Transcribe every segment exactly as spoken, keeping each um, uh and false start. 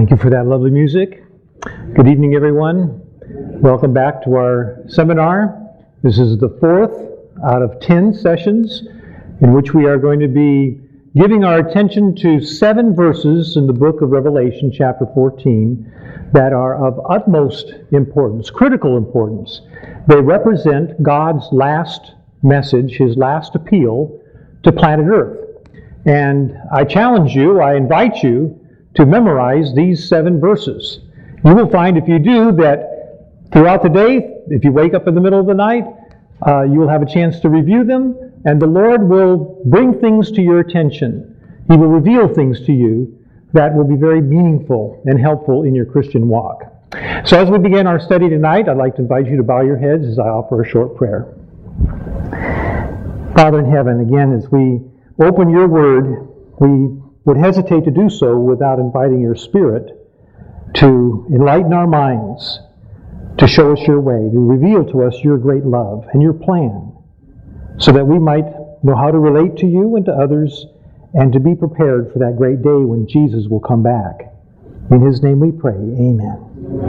Thank you for that lovely music. Good evening, everyone. Welcome back to our seminar. This is the fourth out of ten sessions in which we are going to be giving our attention to seven verses in the book of Revelation, chapter fourteen, that are of utmost importance, critical importance. They represent God's last message, His last appeal to planet Earth. And I challenge you, I invite you to memorize these seven verses. You will find, if you do, that throughout the day, if you wake up in the middle of the night, uh, you will have a chance to review them, and the Lord will bring things to your attention. He will reveal things to you that will be very meaningful and helpful in your Christian walk. So as we begin our study tonight, I'd like to invite you to bow your heads as I offer a short prayer. Father in heaven, again, as we open your word, we would hesitate to do so without inviting your Spirit to enlighten our minds, to show us your way, to reveal to us your great love and your plan, so that we might know how to relate to you and to others, and to be prepared for that great day when Jesus will come back. In His name we pray. Amen.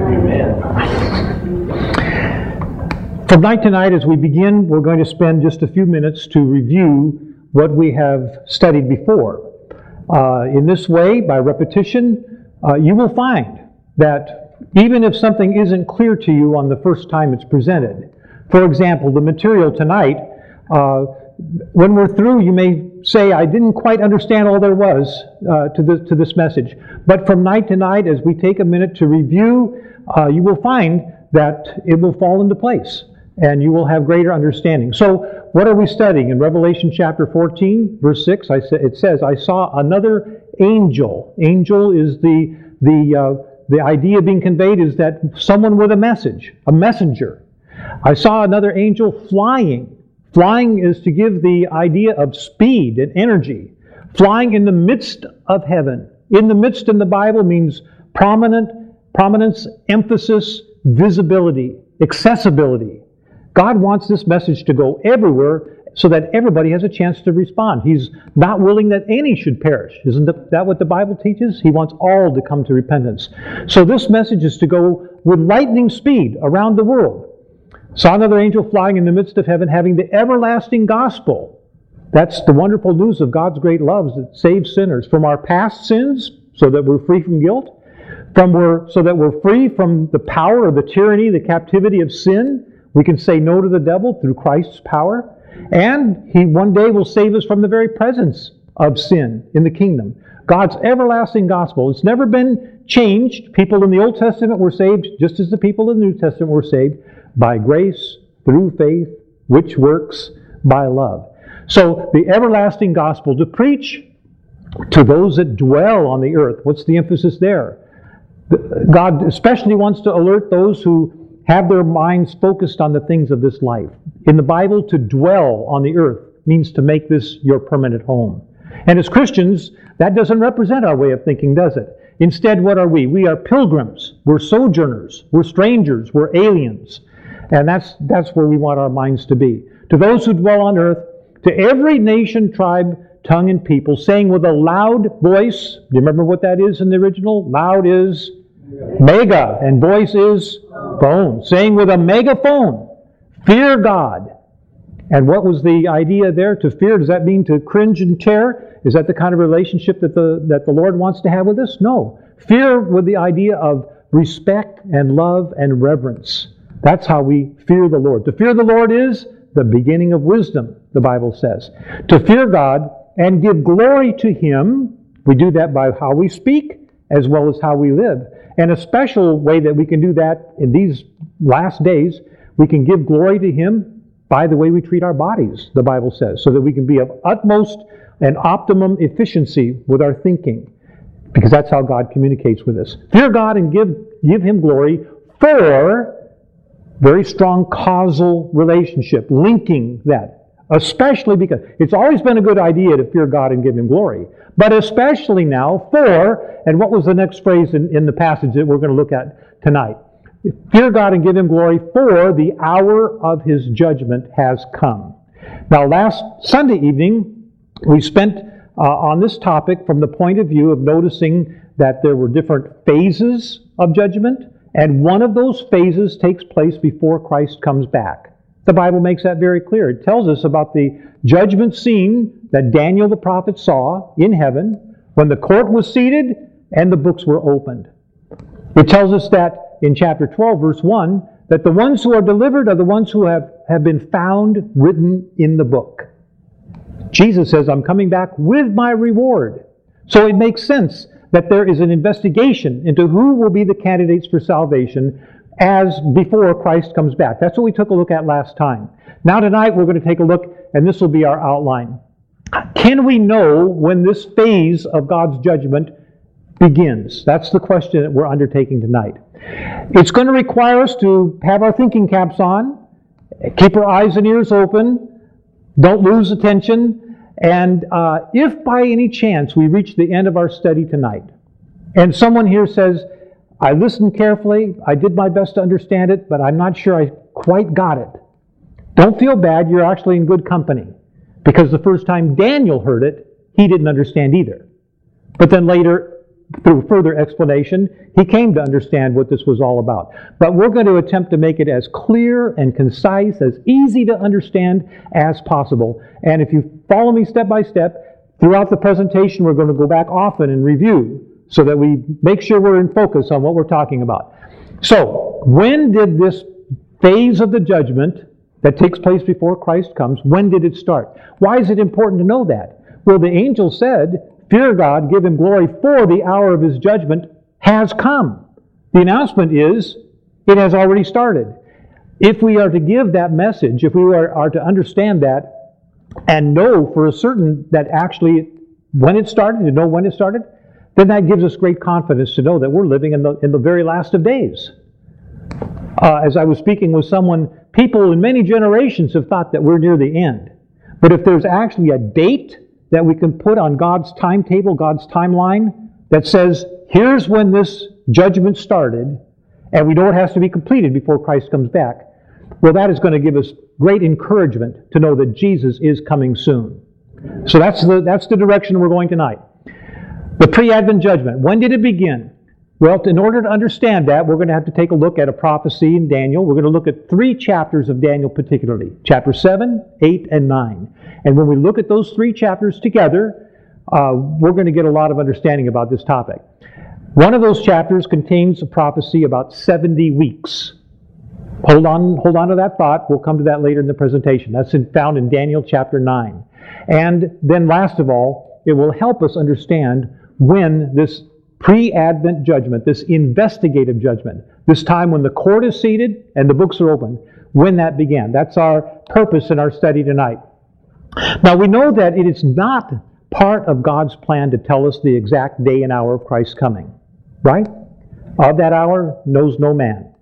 Amen. From night to night, as we begin, we're going to spend just a few minutes to review what we have studied before. Uh, in this way, by repetition, uh, you will find that even if something isn't clear to you on the first time it's presented, for example, the material tonight, uh, when we're through, you may say, I didn't quite understand all there was uh, to, this, to this message. But from night to night, as we take a minute to review, uh, you will find that it will fall into place, and you will have greater understanding. So, what are we studying? In Revelation chapter fourteen, verse six, I sa- it says, I saw another angel. Angel is the, the, uh, the idea being conveyed is that someone with a message, a messenger. I saw another angel flying. Flying is to give the idea of speed and energy. Flying in the midst of heaven. In the midst in the Bible means prominent, prominence, emphasis, visibility, accessibility. God wants this message to go everywhere so that everybody has a chance to respond. He's not willing that any should perish. Isn't that what the Bible teaches? He wants all to come to repentance. So this message is to go with lightning speed around the world. Saw another angel flying in the midst of heaven, having the everlasting gospel. That's the wonderful news of God's great love that saves sinners from our past sins, so that we're free from guilt, from we're, so that we're free from the power of the tyranny, the captivity of sin. We can say no to the devil through Christ's power. And He one day will save us from the very presence of sin in the kingdom. God's everlasting gospel. It's never been changed. People in the Old Testament were saved just as the people in the New Testament were saved. By grace, through faith, which works by love. So the everlasting gospel to preach to those that dwell on the earth. What's the emphasis there? God especially wants to alert those who have their minds focused on the things of this life. In the Bible, to dwell on the earth means to make this your permanent home. And as Christians, that doesn't represent our way of thinking, does it? Instead, what are we? We are pilgrims. We're sojourners. We're strangers. We're aliens. And that's that's where we want our minds to be. To those who dwell on earth, to every nation, tribe, tongue, and people, saying with a loud voice, do you remember what that is in the original? Loud is mega, and voice is phone. Saying with a megaphone, fear God. And what was the idea there? To fear, does that mean to cringe and tear? Is that the kind of relationship that the, that the Lord wants to have with us? No. Fear with the idea of respect and love and reverence. That's how we fear the Lord. To fear the Lord is the beginning of wisdom, the Bible says. To fear God and give glory to Him, we do that by how we speak as well as how we live. And a special way that we can do that in these last days, we can give glory to Him by the way we treat our bodies, the Bible says, so that we can be of utmost and optimum efficiency with our thinking, because that's how God communicates with us. Fear God and give, give Him glory for very strong causal relationship, linking that, especially because it's always been a good idea to fear God and give Him glory, but especially now for, and what was the next phrase in, in the passage that we're going to look at tonight? Fear God and give Him glory, for the hour of His judgment has come. Now, last Sunday evening, we spent uh, on this topic from the point of view of noticing that there were different phases of judgment, and one of those phases takes place before Christ comes back. The Bible makes that very clear. It tells us about the judgment scene that Daniel the prophet saw in heaven when the court was seated and the books were opened. It tells us that in chapter twelve, verse one, that the ones who are delivered are the ones who have, have been found written in the book. Jesus says, I'm coming back with my reward. So it makes sense that there is an investigation into who will be the candidates for salvation as before Christ comes back. That's what we took a look at last time. Now tonight we're going to take a look, and this will be our outline. Can we know when this phase of God's judgment begins? That's the question that we're undertaking tonight. It's going to require us to have our thinking caps on, keep our eyes and ears open, don't lose attention, and uh, if by any chance we reach the end of our study tonight, and someone here says, I listened carefully, I did my best to understand it, but I'm not sure I quite got it. Don't feel bad, you're actually in good company. Because the first time Daniel heard it, he didn't understand either. But then later, through further explanation, he came to understand what this was all about. But we're going to attempt to make it as clear and concise, as easy to understand as possible. And if you follow me step by step, throughout the presentation, we're going to go back often and review so that we make sure we're in focus on what we're talking about. So, when did this phase of the judgment that takes place before Christ comes, when did it start? Why is it important to know that? Well, the angel said, fear God, give him glory, for the hour of his judgment has come. The announcement is, it has already started. If we are to give that message, if we are, are to understand that, and know for a certain that actually when it started, to know when it started, then that gives us great confidence to know that we're living in the, in the very last of days. Uh, as I was speaking with someone, people in many generations have thought that we're near the end. But if there's actually a date that we can put on God's timetable, God's timeline, that says, here's when this judgment started, and we know it has to be completed before Christ comes back, well, that is going to give us great encouragement to know that Jesus is coming soon. So that's the, that's the direction we're going tonight. The pre-Advent judgment, when did it begin? Well, in order to understand that, we're going to have to take a look at a prophecy in Daniel. We're going to look at three chapters of Daniel particularly, chapter seven, eight, and nine. And when we look at those three chapters together, uh, we're going to get a lot of understanding about this topic. One of those chapters contains a prophecy about seventy weeks. Hold on, hold on to that thought. We'll come to that later in the presentation. That's in, found in Daniel chapter nine. And then last of all, it will help us understand when this pre-Advent judgment, this investigative judgment, this time when the court is seated and the books are open, when that began. That's our purpose in our study tonight. Now we know that it is not part of God's plan to tell us the exact day and hour of Christ's coming, right? Of that hour knows no man.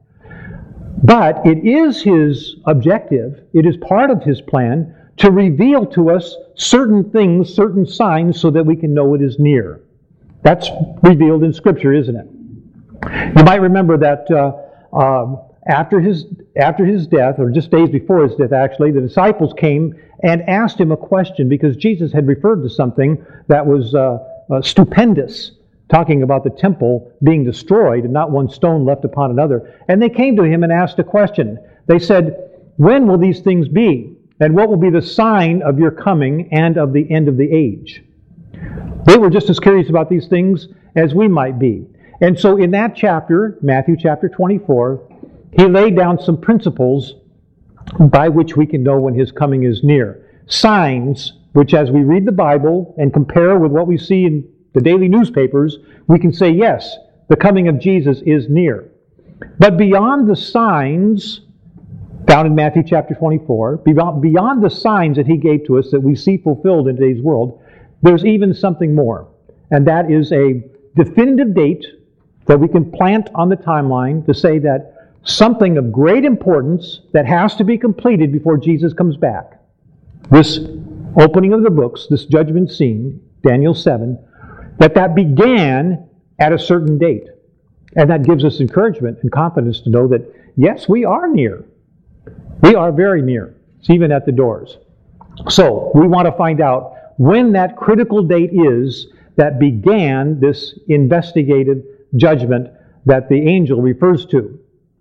But it is His objective, it is part of His plan to reveal to us certain things, certain signs, so that we can know it is near. That's revealed in Scripture, isn't it? You might remember that uh, uh, after his after his death, or just days before his death actually, the disciples came and asked him a question because Jesus had referred to something that was uh, uh, stupendous, talking about the temple being destroyed and not one stone left upon another. And they came to him and asked a question. They said, when will these things be? And what will be the sign of your coming and of the end of the age? They were just as curious about these things as we might be. And so in that chapter, Matthew chapter twenty-four, he laid down some principles by which we can know when His coming is near. Signs, which as we read the Bible and compare with what we see in the daily newspapers, we can say, yes, the coming of Jesus is near. But beyond the signs found in Matthew chapter twenty-four, beyond, beyond the signs that He gave to us that we see fulfilled in today's world, there's even something more, and that is a definitive date that we can plant on the timeline to say that something of great importance that has to be completed before Jesus comes back. This opening of the books, this judgment scene, Daniel seven, that that began at a certain date. And that gives us encouragement and confidence to know that, yes, we are near. We are very near. It's even at the doors. So, we want to find out when that critical date is that began this investigative judgment that the angel refers to.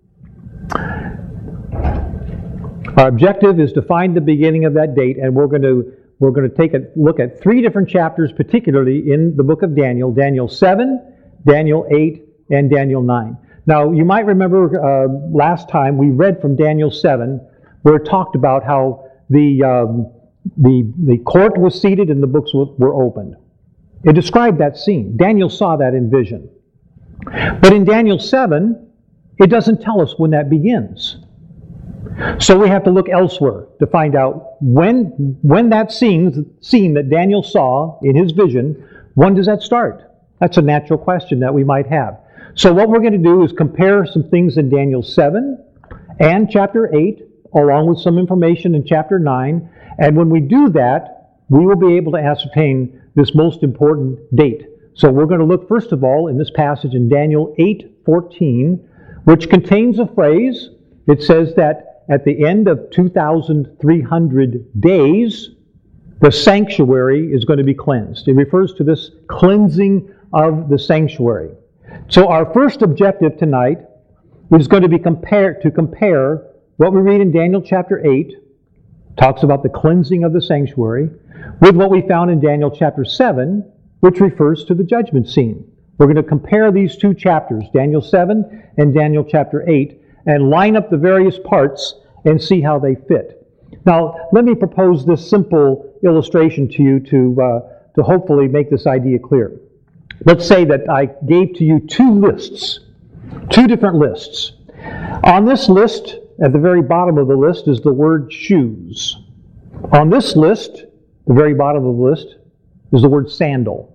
Our objective is to find the beginning of that date, and we're going to we're going to take a look at three different chapters, particularly in the book of Daniel: Daniel seven, Daniel eight, and Daniel nine. Now, you might remember uh, last time we read from Daniel seven, where it talked about how the um, the the court was seated and the books were opened. It described that scene. Daniel saw that in vision. But in Daniel seven, it doesn't tell us when that begins. So we have to look elsewhere to find out when, when that scene, scene that Daniel saw in his vision, when does that start? That's a natural question that we might have. So what we're going to do is compare some things in Daniel seven and chapter eight, along with some information in chapter nine. And when we do that, we will be able to ascertain this most important date. So we're going to look, first of all, in this passage in Daniel eight fourteen, which contains a phrase. It says that at the end of two thousand three hundred days, the sanctuary is going to be cleansed. It refers to this cleansing of the sanctuary. So our first objective tonight is going to be compare, to compare what we read in Daniel chapter eight, talks about the cleansing of the sanctuary, with what we found in Daniel chapter seven, which refers to the judgment scene. We're going to compare these two chapters, Daniel seven and Daniel chapter eight, and line up the various parts and see how they fit. Now, let me propose this simple illustration to you to, uh, to hopefully make this idea clear. Let's say that I gave to you two lists, two different lists. On this list, at the very bottom of the list, is the word shoes. On this list, the very bottom of the list, is the word sandal.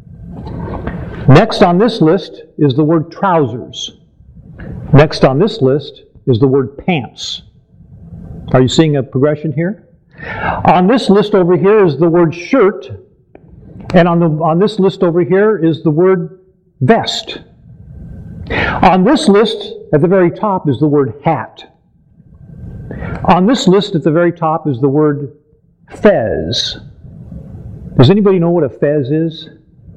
Next on this list is the word trousers. Next on this list is the word pants. Are you seeing a progression here? On this list over here is the word shirt, and on, the, on this list over here is the word vest. On this list, at the very top, is the word hat. On this list at the very top is the word fez. Does anybody know what a fez is?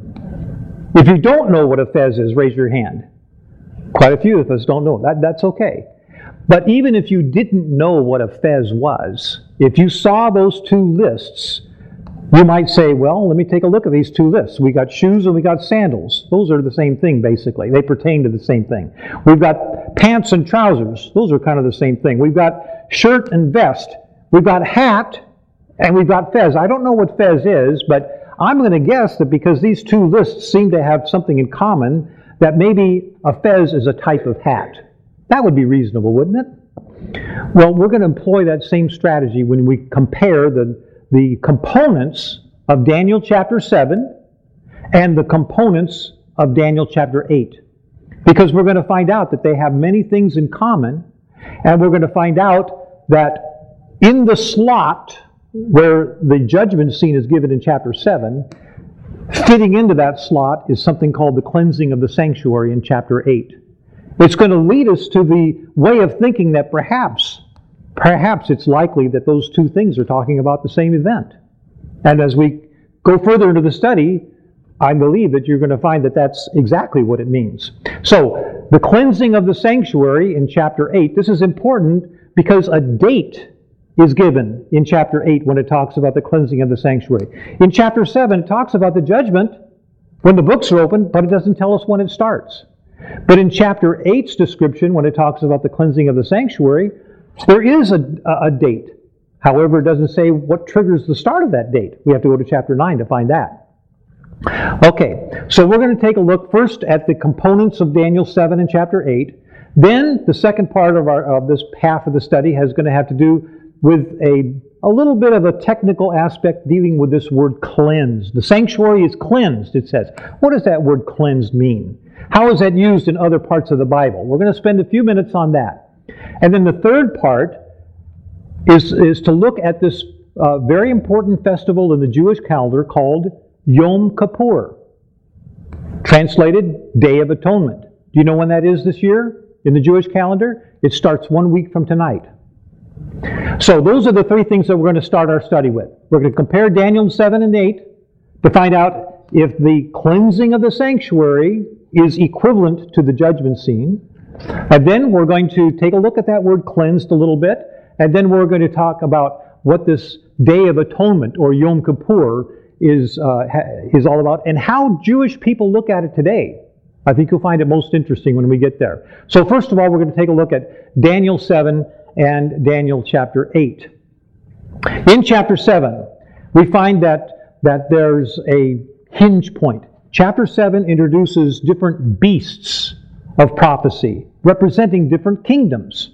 If you don't know what a fez is, raise your hand. Quite a few of us don't know. That, that's okay. But even if you didn't know what a fez was, if you saw those two lists, you might say, well, let me take a look at these two lists. We got shoes and we got sandals. Those are the same thing, basically. They pertain to the same thing. We've got pants and trousers. Those are kind of the same thing. We've got shirt and vest. We've got hat, and we've got fez. I don't know what fez is, but I'm going to guess that because these two lists seem to have something in common, that maybe a fez is a type of hat. That would be reasonable, wouldn't it? Well, we're going to employ that same strategy when we compare the, the components of Daniel chapter seven and the components of Daniel chapter eight. Because we're going to find out that they have many things in common, and we're going to find out that in the slot where the judgment scene is given in chapter seven, fitting into that slot is something called the cleansing of the sanctuary in chapter eight. It's going to lead us to the way of thinking that perhaps, perhaps it's likely that those two things are talking about the same event. And as we go further into the study, I believe that you're going to find that that's exactly what it means. So, the cleansing of the sanctuary in chapter eight, this is important because a date is given in chapter eight when it talks about the cleansing of the sanctuary. In chapter seven, it talks about the judgment when the books are opened, but it doesn't tell us when it starts. But in chapter eight's description, when it talks about the cleansing of the sanctuary, there is a, a date. However, it doesn't say what triggers the start of that date. We have to go to chapter nine to find that. Okay, so we're going to take a look first at the components of Daniel seven and chapter eight. Then the second part of, our, of this half of the study is going to have to do with a, a little bit of a technical aspect dealing with this word cleansed. The sanctuary is cleansed, it says. What does that word cleansed mean? How is that used in other parts of the Bible? We're going to spend a few minutes on that. And then the third part is, is to look at this uh, very important festival in the Jewish calendar called Yom Kippur, translated Day of Atonement. Do you know when that is this year in the Jewish calendar? It starts one week from tonight. So those are the three things that we're going to start our study with. We're going to compare Daniel seven and eight to find out if the cleansing of the sanctuary is equivalent to the judgment scene, and then we're going to take a look at that word cleansed a little bit, and then we're going to talk about what this Day of Atonement, or Yom Kippur, is, uh, is all about, and how Jewish people look at it today. I think you'll find it most interesting when we get there. So first of all, we're going to take a look at Daniel seven and Daniel chapter eight. In chapter seven, we find that, that there's a hinge point. Chapter seven introduces different beasts of prophecy, representing different kingdoms.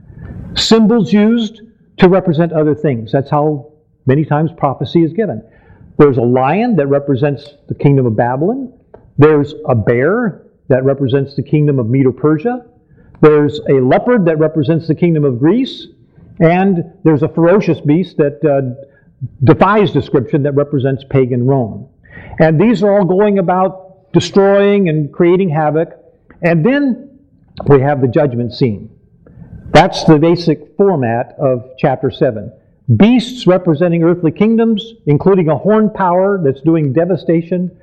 Symbols used to represent other things. That's how many times prophecy is given. There's a lion that represents the kingdom of Babylon. There's a bear that represents the kingdom of Medo-Persia. There's a leopard that represents the kingdom of Greece. And there's a ferocious beast that uh, defies description that represents pagan Rome. And these are all going about destroying and creating havoc. And then we have the judgment scene. That's the basic format of chapter seven. Beasts representing earthly kingdoms, including a horned power that's doing devastation.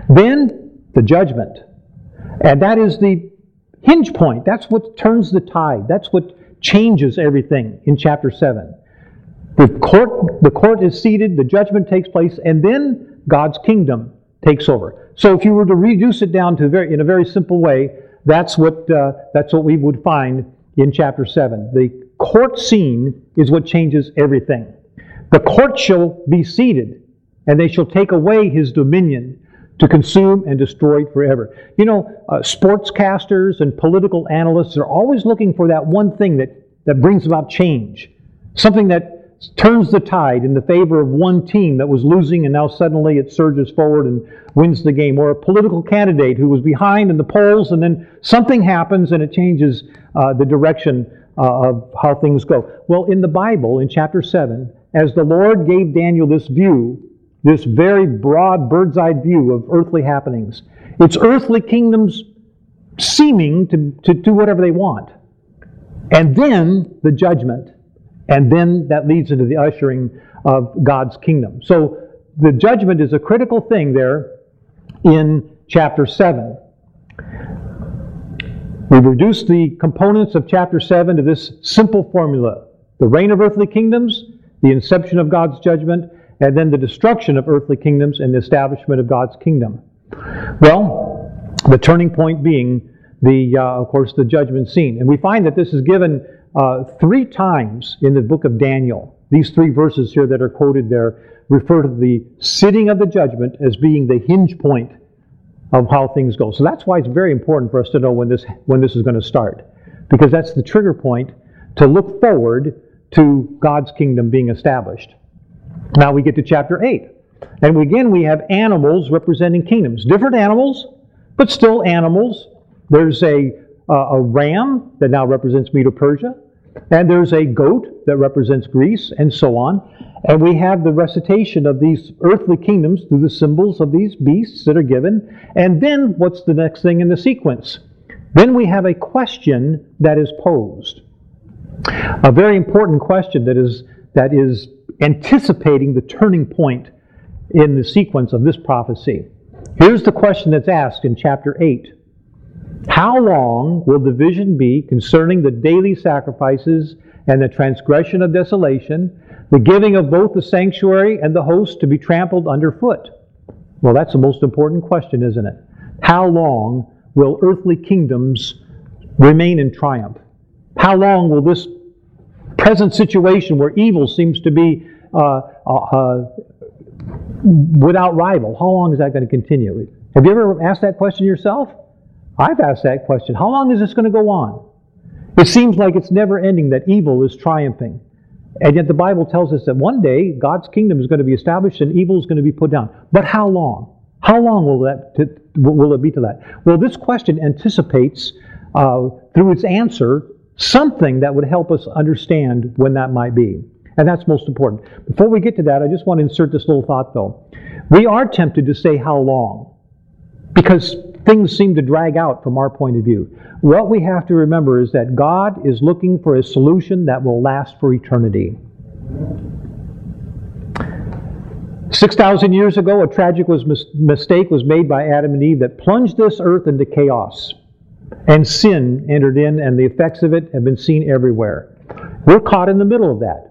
Then the judgment. And that is the hinge point. That's what turns the tide. That's what changes everything in chapter seven. The court, the court is seated, the judgment takes place, and then God's kingdom takes over. So if you were to reduce it down to very, in a very simple way, that's what, uh, that's what we would find in chapter seven. The court scene is what changes everything. The court shall be seated, and they shall take away his dominion to consume and destroy forever. You know, uh, sportscasters and political analysts are always looking for that one thing that, that brings about change. Something that turns the tide in the favor of one team that was losing and now suddenly it surges forward and wins the game. Or a political candidate who was behind in the polls and then something happens and it changes uh, the direction uh, of how things go. Well, in the Bible, in chapter seven, as the Lord gave Daniel this view, this very broad bird's-eye view of earthly happenings, it's earthly kingdoms seeming to, to do whatever they want. And then the judgment. And then that leads into the ushering of God's kingdom. So the judgment is a critical thing there in chapter seven. We've reduced the components of chapter seven to this simple formula. The reign of earthly kingdoms, the inception of God's judgment, and then the destruction of earthly kingdoms and the establishment of God's kingdom. Well, the turning point being, the, uh, of course, the judgment scene. And we find that this is given Uh, three times in the book of Daniel. These three verses here that are quoted there refer to the sitting of the judgment as being the hinge point of how things go. So that's why it's very important for us to know when this, when this is going to start. Because that's the trigger point to look forward to God's kingdom being established. Now we get to chapter eight. And again we have animals representing kingdoms. Different animals, but still animals. There's a, uh, a ram that now represents Medo-Persia. And there's a goat that represents Greece, and so on. And we have the recitation of these earthly kingdoms through the symbols of these beasts that are given. And then what's the next thing in the sequence? Then we have a question that is posed. A very important question that is, that is anticipating the turning point in the sequence of this prophecy. Here's the question that's asked in chapter eight. How long will the vision be concerning the daily sacrifices and the transgression of desolation, the giving of both the sanctuary and the host to be trampled underfoot? Well, that's the most important question, isn't it? How long will earthly kingdoms remain in triumph? How long will this present situation where evil seems to be uh, uh, without rival, how long is that going to continue? Have you ever asked that question yourself? I've asked that question. How long is this going to go on? It seems like it's never ending, that evil is triumphing. And yet the Bible tells us that one day God's kingdom is going to be established and evil is going to be put down. But how long? How long will that t- will it be to that? Well, this question anticipates, uh, through its answer, something that would help us understand when that might be. And that's most important. Before we get to that, I just want to insert this little thought, though. We are tempted to say how long, because things seem to drag out from our point of view. What we have to remember is that God is looking for a solution that will last for eternity. six thousand years ago, a tragic was mis- mistake was made by Adam and Eve that plunged this earth into chaos. And sin entered in, and the effects of it have been seen everywhere. We're caught in the middle of that.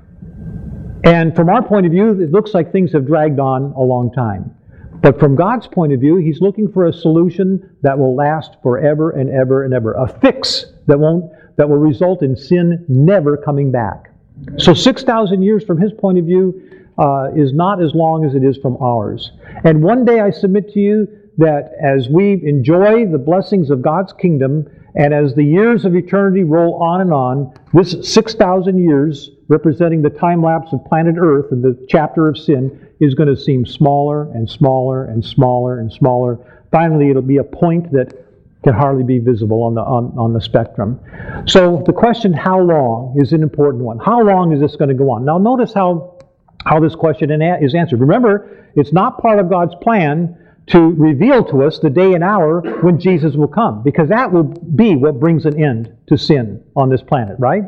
And from our point of view, it looks like things have dragged on a long time. But from God's point of view, He's looking for a solution that will last forever and ever and ever. A fix that won't that will result in sin never coming back. So six thousand years from His point of view uh, is not as long as it is from ours. And one day I submit to you that as we enjoy the blessings of God's kingdom, and as the years of eternity roll on and on, this six thousand years, representing the time lapse of planet Earth and the chapter of sin, is going to seem smaller and smaller and smaller and smaller. Finally, it'll be a point that can hardly be visible on the on, on the spectrum. So the question, how long, is an important one. How long is this going to go on? Now notice how, how this question is answered. Remember, it's not part of God's plan to reveal to us the day and hour when Jesus will come, because that will be what brings an end to sin on this planet, right?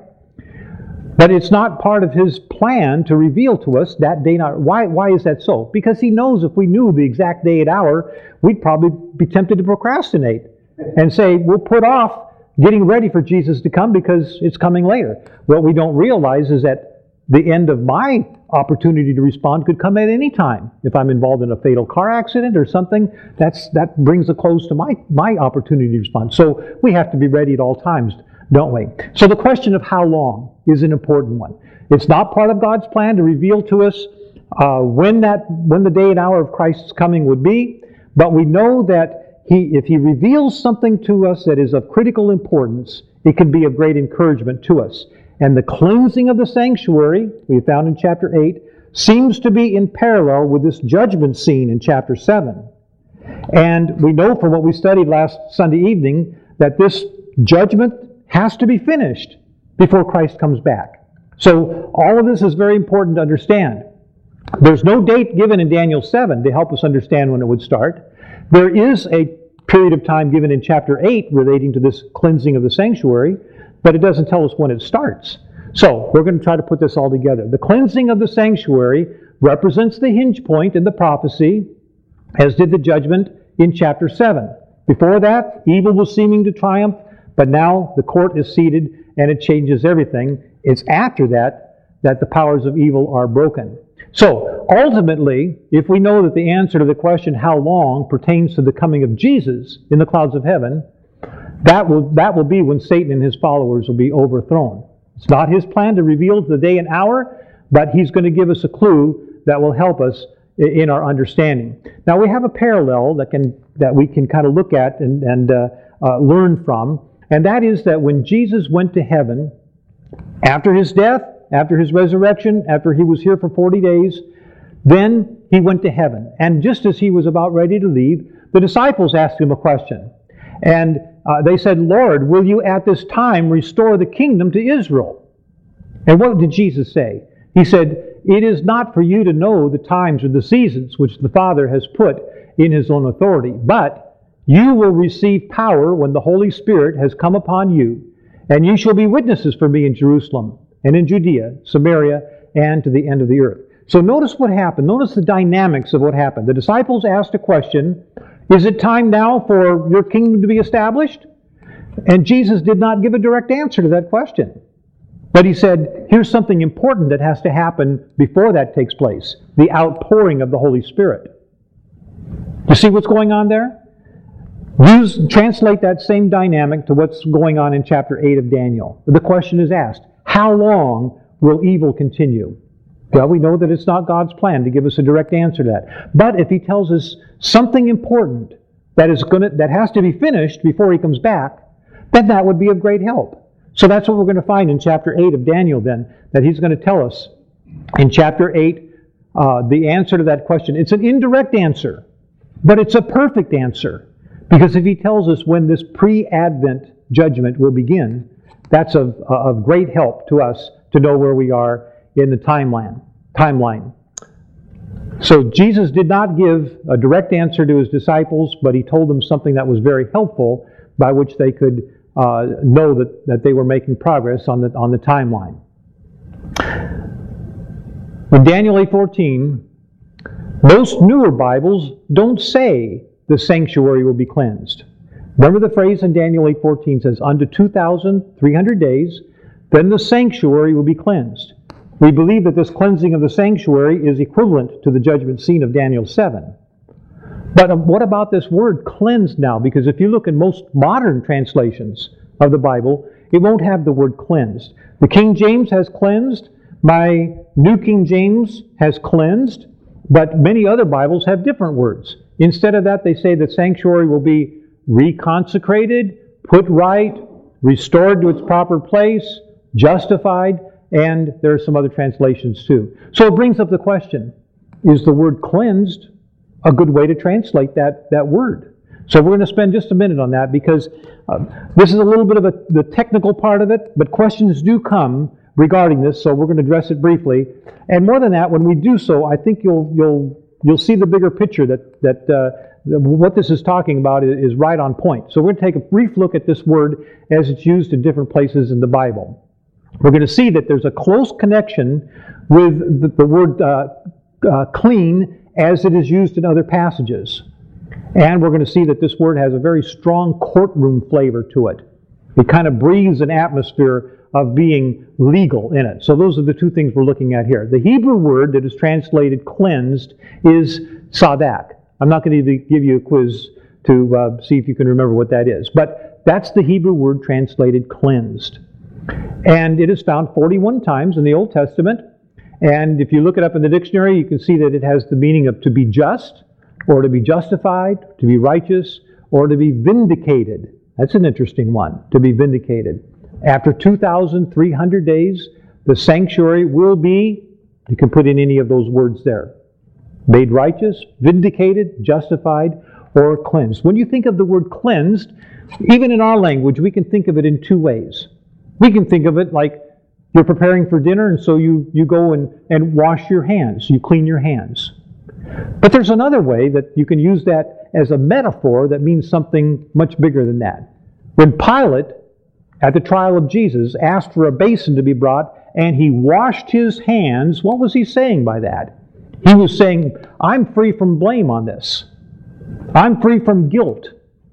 But it's not part of His plan to reveal to us that day and hour. Why, why is that so? Because He knows if we knew the exact day and hour, we'd probably be tempted to procrastinate and say, we'll put off getting ready for Jesus to come because it's coming later. What we don't realize is that the end of my opportunity to respond could come at any time. If I'm involved in a fatal car accident or something, that's that brings a close to my, my opportunity to respond. So we have to be ready at all times, don't we? So the question of how long is an important one. It's not part of God's plan to reveal to us uh, when that when the day and hour of Christ's coming would be, but we know that He, if He reveals something to us that is of critical importance, it can be of great encouragement to us. And the cleansing of the sanctuary, we found in chapter eight, seems to be in parallel with this judgment scene in chapter seven. And we know from what we studied last Sunday evening that this judgment has to be finished before Christ comes back. So all of this is very important to understand. There's no date given in Daniel seven to help us understand when it would start. There is a period of time given in chapter eight relating to this cleansing of the sanctuary, but it doesn't tell us when it starts. So we're going to try to put this all together. The cleansing of the sanctuary represents the hinge point in the prophecy, as did the judgment in chapter seven. Before that, evil was seeming to triumph, but now the court is seated and it changes everything. It's after that that the powers of evil are broken. So, ultimately, if we know that the answer to the question, how long, pertains to the coming of Jesus in the clouds of heaven, that will, that will be when Satan and his followers will be overthrown. It's not his plan to reveal the day and hour, but he's going to give us a clue that will help us in our understanding. Now, we have a parallel that can that we can kind of look at and, and uh, uh, learn from, and that is that when Jesus went to heaven, after His death, after His resurrection, after He was here for forty days, then He went to heaven. And just as He was about ready to leave, the disciples asked Him a question. And uh, they said, Lord, will you at this time restore the kingdom to Israel? And what did Jesus say? He said, it is not for you to know the times or the seasons which the Father has put in His own authority, but you will receive power when the Holy Spirit has come upon you, and you shall be witnesses for me in Jerusalem, and in Judea, Samaria, and to the end of the earth. So notice what happened. Notice the dynamics of what happened. The disciples asked a question, is it time now for your kingdom to be established? And Jesus did not give a direct answer to that question. But He said, here's something important that has to happen before that takes place. The outpouring of the Holy Spirit. You see what's going on there? Use, translate that same dynamic to what's going on in chapter eight of Daniel. The question is asked, how long will evil continue? Well, we know that it's not God's plan to give us a direct answer to that. But if He tells us something important that is going to, that has to be finished before He comes back, then that would be of great help. So that's what we're going to find in chapter eight of Daniel then, that He's going to tell us in chapter eight uh, the answer to that question. It's an indirect answer, but it's a perfect answer. Because if He tells us when this pre-Advent judgment will begin, that's of, of great help to us to know where we are in the timeline. timeline. So Jesus did not give a direct answer to His disciples, but He told them something that was very helpful by which they could uh, know that, that they were making progress on the, on the timeline. In Daniel eight fourteen, Most newer Bibles don't say the sanctuary will be cleansed. Remember the phrase in Daniel eight fourteen says, unto two thousand three hundred days, then the sanctuary will be cleansed. We believe that this cleansing of the sanctuary is equivalent to the judgment scene of Daniel seven. But what about this word cleansed now? Because if you look in most modern translations of the Bible, it won't have the word cleansed. The King James has cleansed. My New King James has cleansed. But many other Bibles have different words. Instead of that, they say the sanctuary will be reconsecrated, put right, restored to its proper place, justified, and there are some other translations too. So it brings up the question, is the word cleansed a good way to translate that, that word? So we're going to spend just a minute on that because uh, this is a little bit of a, the technical part of it, but questions do come regarding this, so we're going to address it briefly. And more than that, when we do so, I think you'll you'll you'll see the bigger picture that that uh, what this is talking about is, is right on point. So we're going to take a brief look at this word as it's used in different places in the Bible. We're going to see that there's a close connection with the, the word uh, uh, clean as it is used in other passages. And we're going to see that this word has a very strong courtroom flavor to it. It kind of breathes an atmosphere of being legal in it. So those are the two things we're looking at here. The Hebrew word that is translated cleansed is sadak. I'm not going to give you a quiz to uh, see if you can remember what that is. But that's the Hebrew word translated cleansed. And it is found forty-one times in the Old Testament. And if you look it up in the dictionary, you can see that it has the meaning of to be just, or to be justified, to be righteous, or to be vindicated. That's an interesting one, to be vindicated. After two thousand three hundred days, the sanctuary will be, you can put in any of those words there, made righteous, vindicated, justified, or cleansed. When you think of the word cleansed, even in our language, we can think of it in two ways. We can think of it like you're preparing for dinner, and so you, you go and, and wash your hands. You clean your hands. But there's another way that you can use that as a metaphor that means something much bigger than that. When Pilate, at the trial of Jesus, asked for a basin to be brought, and he washed his hands, what was he saying by that? He was saying, I'm free from blame on this. I'm free from guilt.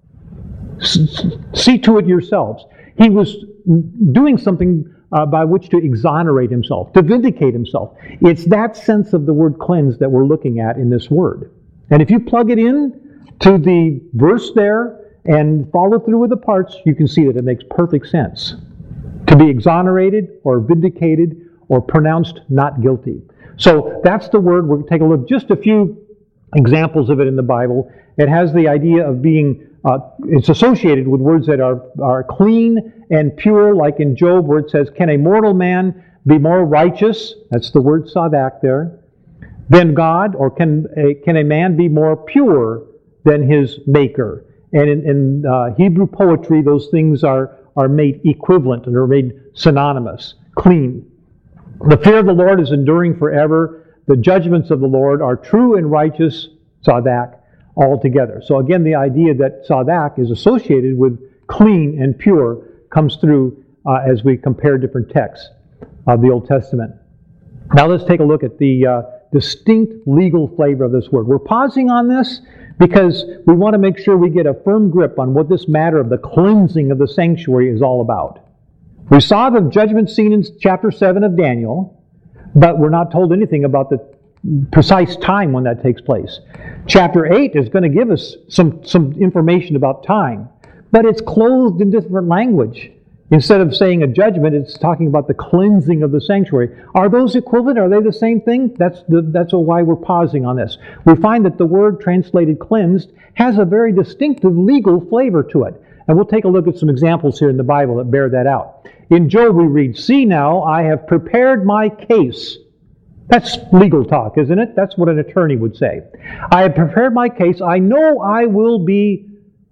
See to it yourselves. He was doing something uh, by which to exonerate himself, to vindicate himself. It's that sense of the word cleanse that we're looking at in this word. And if you plug it in to the verse there and follow through with the parts, you can see that it makes perfect sense. To be exonerated or vindicated or pronounced not guilty. So that's the word. We're going to take a look, just a few examples of it in the Bible. It has the idea of being, uh, it's associated with words that are, are clean and pure, like in Job where it says, can a mortal man be more righteous? That's the word sadak there. Than God, or can a, can a man be more pure than his maker? And in, in uh, Hebrew poetry, those things are, are made equivalent and are made synonymous. Clean. The fear of the Lord is enduring forever. The judgments of the Lord are true and righteous, sadak, altogether. So again, the idea that sadak is associated with clean and pure comes through uh, as we compare different texts of the Old Testament. Now let's take a look at the uh, distinct legal flavor of this word. We're pausing on this because we want to make sure we get a firm grip on what this matter of the cleansing of the sanctuary is all about. We saw the judgment scene in chapter seven of Daniel, but we're not told anything about the precise time when that takes place. Chapter eight is going to give us some, some information about time, but it's clothed in different language. Instead of saying a judgment, it's talking about the cleansing of the sanctuary. Are those equivalent? Are they the same thing? That's, the, that's why we're pausing on this. We find that the word translated cleansed has a very distinctive legal flavor to it. And we'll take a look at some examples here in the Bible that bear that out. In Job we read, see now, I have prepared my case. That's legal talk, isn't it? That's what an attorney would say. I have prepared my case. I know I will be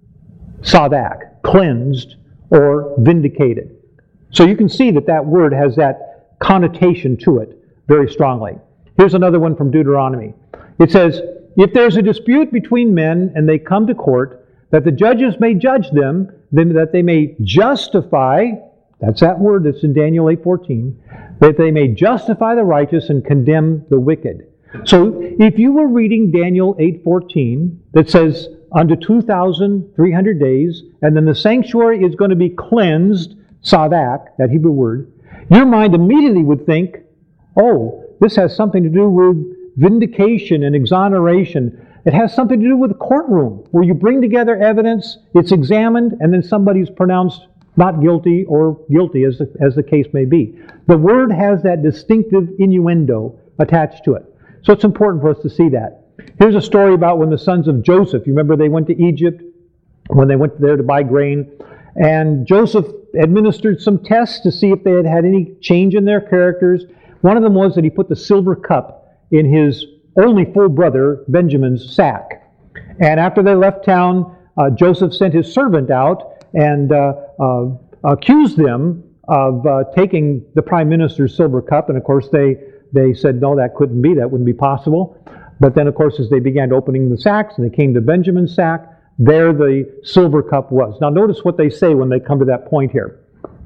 sadak, cleansed, or vindicated. So you can see that that word has that connotation to it very strongly. Here's another one from Deuteronomy. It says, if there's a dispute between men and they come to court, that the judges may judge them, then that they may justify, that's that word that's in Daniel eight fourteen, that they may justify the righteous and condemn the wicked. So if you were reading Daniel eight fourteen that says unto two thousand three hundred days, and then the sanctuary is going to be cleansed, sadak, that Hebrew word, your mind immediately would think, oh, this has something to do with vindication and exoneration. It has something to do with the courtroom, where you bring together evidence, it's examined, and then somebody's pronounced not guilty or guilty, as the, as the case may be. The word has that distinctive innuendo attached to it. So it's important for us to see that. Here's a story about when the sons of Joseph, you remember they went to Egypt, when they went there to buy grain, and Joseph administered some tests to see if they had had any change in their characters. One of them was that he put the silver cup in his only full brother, Benjamin's sack. And after they left town, uh, Joseph sent his servant out and uh, uh, accused them of uh, taking the prime minister's silver cup. And of course they, they said, no, that couldn't be, that wouldn't be possible. But then of course as they began opening the sacks and they came to Benjamin's sack, there the silver cup was. Now notice what they say when they come to that point here.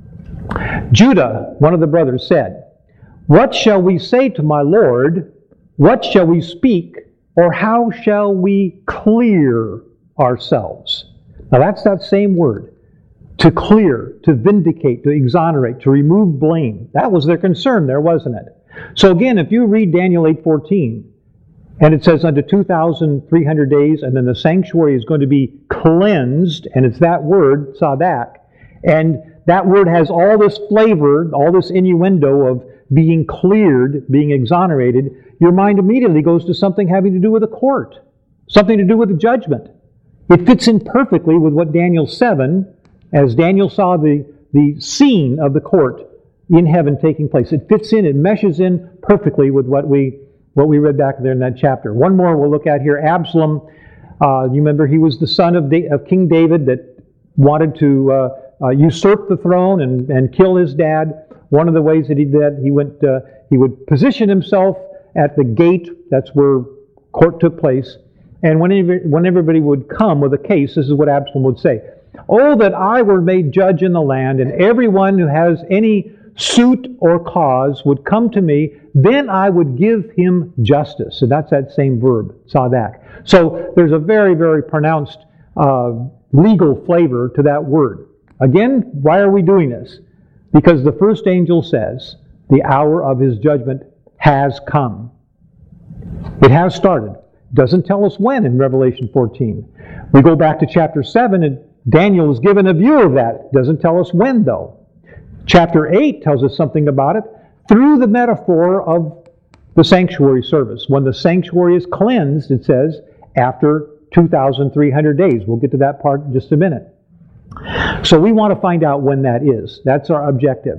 Judah, one of the brothers, said, what shall we say to my Lord? What shall we speak, or how shall we clear ourselves? Now that's that same word. To clear, to vindicate, to exonerate, to remove blame. That was their concern there, wasn't it? So again, if you read Daniel eight fourteen, and it says unto two thousand three hundred days, and then the sanctuary is going to be cleansed, and it's that word, sadak, and that word has all this flavor, all this innuendo of being cleared, being exonerated, your mind immediately goes to something having to do with a court, something to do with a judgment. It fits in perfectly with what Daniel seven, as Daniel saw the, the scene of the court in heaven taking place. It fits in, it meshes in perfectly with what we what we read back there in that chapter. One more we'll look at here. Absalom, uh, you remember he was the son of, da- of King David that wanted to uh, uh, usurp the throne and, and kill his dad. One of the ways that he did, he went, uh, he would position himself at the gate. That's where court took place. And when, when everybody would come with a case, this is what Absalom would say. Oh, that I were made judge in the land, and everyone who has any suit or cause would come to me, then I would give him justice. And that's that same verb, sadak. So there's a very, very pronounced uh, legal flavor to that word. Again, why are we doing this? Because the first angel says the hour of his judgment has come. It has started. Doesn't tell us when in Revelation fourteen. We go back to chapter seven and Daniel is given a view of that. Doesn't tell us when though. Chapter eight tells us something about it through the metaphor of the sanctuary service. When the sanctuary is cleansed, it says, after two thousand three hundred days. We'll get to that part in just a minute. So we want to find out when that is. That's our objective.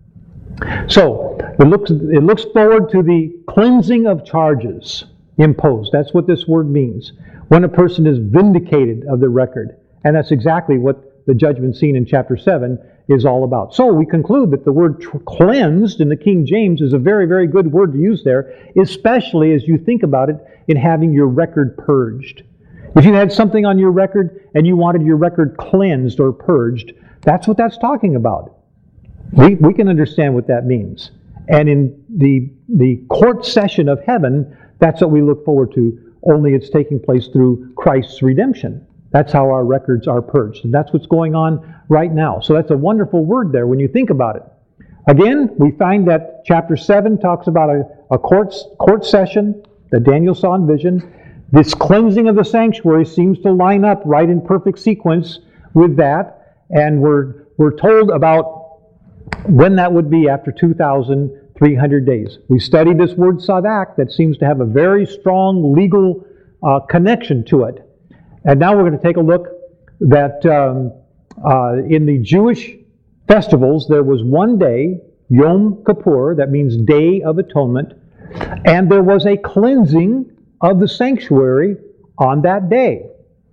So it looks, it looks forward to the cleansing of charges imposed. That's what this word means. When a person is vindicated of the record. And that's exactly what the judgment scene in chapter seven is all about. So we conclude that the word tr- cleansed in the King James is a very, very good word to use there, especially as you think about it in having your record purged. If you had something on your record and you wanted your record cleansed or purged, that's what that's talking about. We, we can understand what that means. And in the, the court session of heaven, that's what we look forward to, only it's taking place through Christ's redemption. That's how our records are purged. And that's what's going on right now. So that's a wonderful word there when you think about it. Again, we find that chapter seven talks about a, a court, court session that Daniel saw in vision. This cleansing of the sanctuary seems to line up right in perfect sequence with that. And we're, we're told about when that would be after two thousand three hundred days. We studied this word sadak that seems to have a very strong legal uh, connection to it. And now we're going to take a look that um, uh, in the Jewish festivals, there was one day, Yom Kippur, that means Day of Atonement, and there was a cleansing of the sanctuary on that day.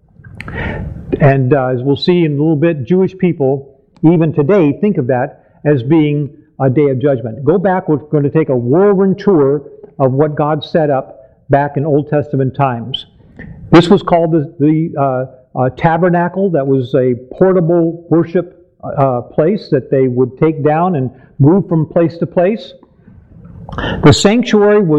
And uh, as we'll see in a little bit, Jewish people, even today, think of that as being a day of judgment. Go back, we're going to take a whirlwind tour of what God set up back in Old Testament times. This was called the, the uh, uh, tabernacle. That was a portable worship uh, place that they would take down and move from place to place. The sanctuary was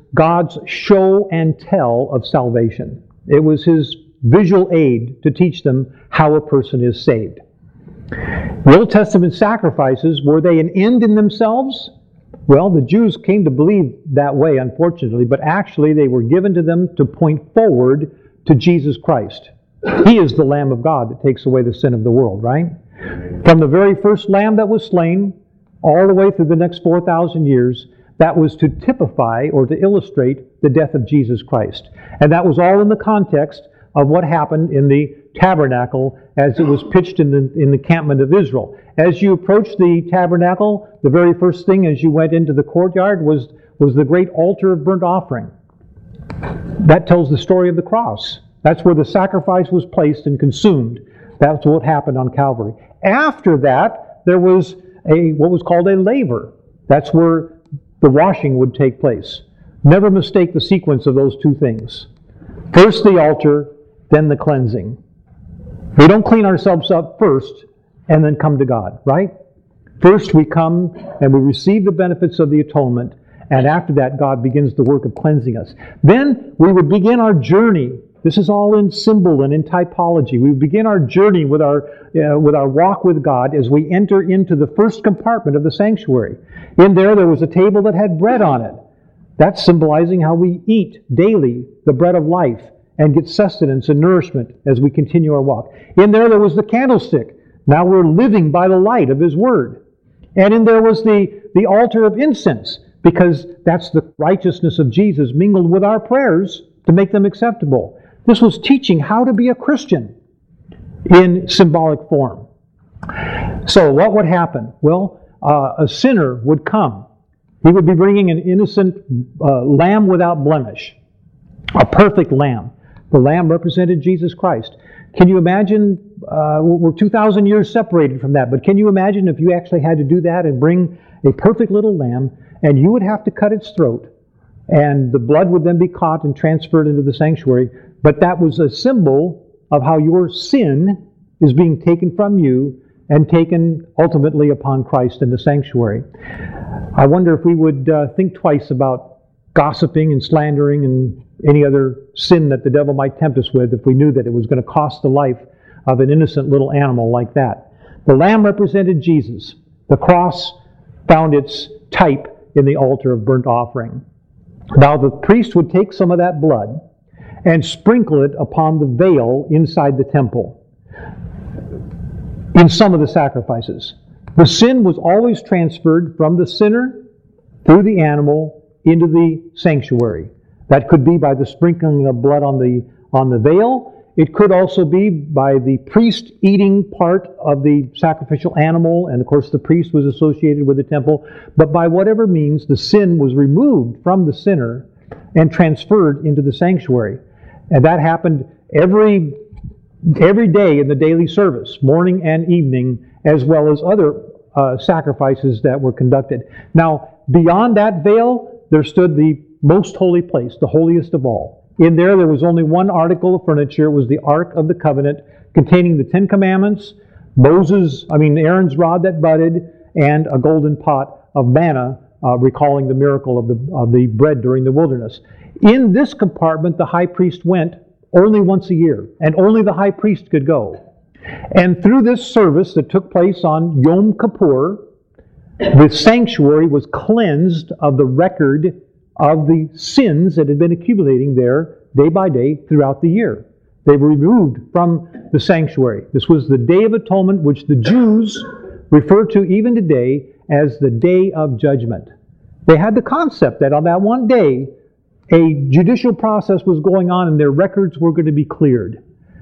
God's show and tell of salvation. It was His visual aid to teach them how a person is saved. The Old Testament sacrifices, were they an end in themselves? Well, the Jews came to believe that way, unfortunately, but actually they were given to them to point forward to Jesus Christ. He is the Lamb of God that takes away the sin of the world, right? From the very first lamb that was slain, all the way through the next four thousand years, that was to typify or to illustrate the death of Jesus Christ. And that was all in the context of what happened in the tabernacle as it was pitched in the, in the encampment of Israel. As you approached the tabernacle, the very first thing as you went into the courtyard was, was the great altar of burnt offering. That tells the story of the cross. That's where the sacrifice was placed and consumed. That's what happened on Calvary. After that, there was a what was called a laver. That's where the washing would take place. Never mistake the sequence of those two things. First the altar, then the cleansing. We don't clean ourselves up first and then come to God, right? First we come and we receive the benefits of the atonement, and after that God begins the work of cleansing us. Then we would begin our journey. This is all in symbol and in typology. We begin our journey with our uh, with our walk with God as we enter into the first compartment of the sanctuary. In there, there was a table that had bread on it. That's symbolizing how we eat daily the bread of life and get sustenance and nourishment as we continue our walk. In there, there was the candlestick. Now we're living by the light of His Word. And in there was the, the altar of incense, because that's the righteousness of Jesus mingled with our prayers to make them acceptable. This was teaching how to be a Christian in symbolic form. So what would happen? Well, uh, a sinner would come. He would be bringing an innocent uh, lamb without blemish, a perfect lamb. The lamb represented Jesus Christ. Can you imagine, uh, we're two thousand years separated from that, but can you imagine if you actually had to do that and bring a perfect little lamb, and you would have to cut its throat, and the blood would then be caught and transferred into the sanctuary, but that was a symbol of how your sin is being taken from you and taken ultimately upon Christ in the sanctuary. I wonder if we would uh, think twice about gossiping and slandering and any other sin that the devil might tempt us with if we knew that it was going to cost the life of an innocent little animal like that. The lamb represented Jesus. The cross found its type in the altar of burnt offering. Now the priest would take some of that blood and sprinkle it upon the veil inside the temple in some of the sacrifices. The sin was always transferred from the sinner through the animal into the sanctuary. That could be by the sprinkling of blood on the, on the veil. It could also be by the priest eating part of the sacrificial animal, and of course the priest was associated with the temple. But by whatever means, the sin was removed from the sinner and transferred into the sanctuary. And that happened every, every day in the daily service, morning and evening, as well as other uh, sacrifices that were conducted. Now, beyond that veil, there stood the most holy place, the holiest of all. In there, there was only one article of furniture. It was the Ark of the Covenant, containing the Ten Commandments, Moses, I mean Aaron's rod that budded, and a golden pot of manna, uh, recalling the miracle of the, of the bread during the wilderness. In this compartment, the high priest went only once a year, and only the high priest could go. And through this service that took place on Yom Kippur, the sanctuary was cleansed of the record of the sins that had been accumulating there day by day throughout the year. They were removed from the sanctuary. This was the Day of Atonement, which the Jews refer to even today as the Day of Judgment. They had the concept that on that one day, a judicial process was going on and their records were going to be cleared.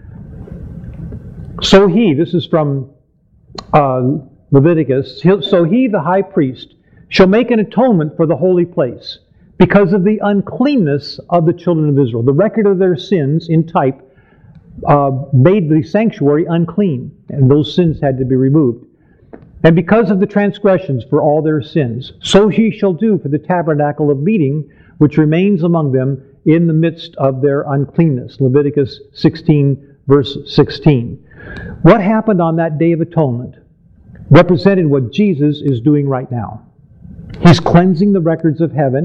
So he, this is from uh, Leviticus, so he, the high priest, shall make an atonement for the holy place, because of the uncleanness of the children of Israel. The record of their sins in type uh, made the sanctuary unclean, and those sins had to be removed. And because of the transgressions for all their sins, so he shall do for the tabernacle of meeting, which remains among them in the midst of their uncleanness. Leviticus sixteen, verse sixteen. What happened on that Day of Atonement represented what Jesus is doing right now. He's cleansing the records of heaven.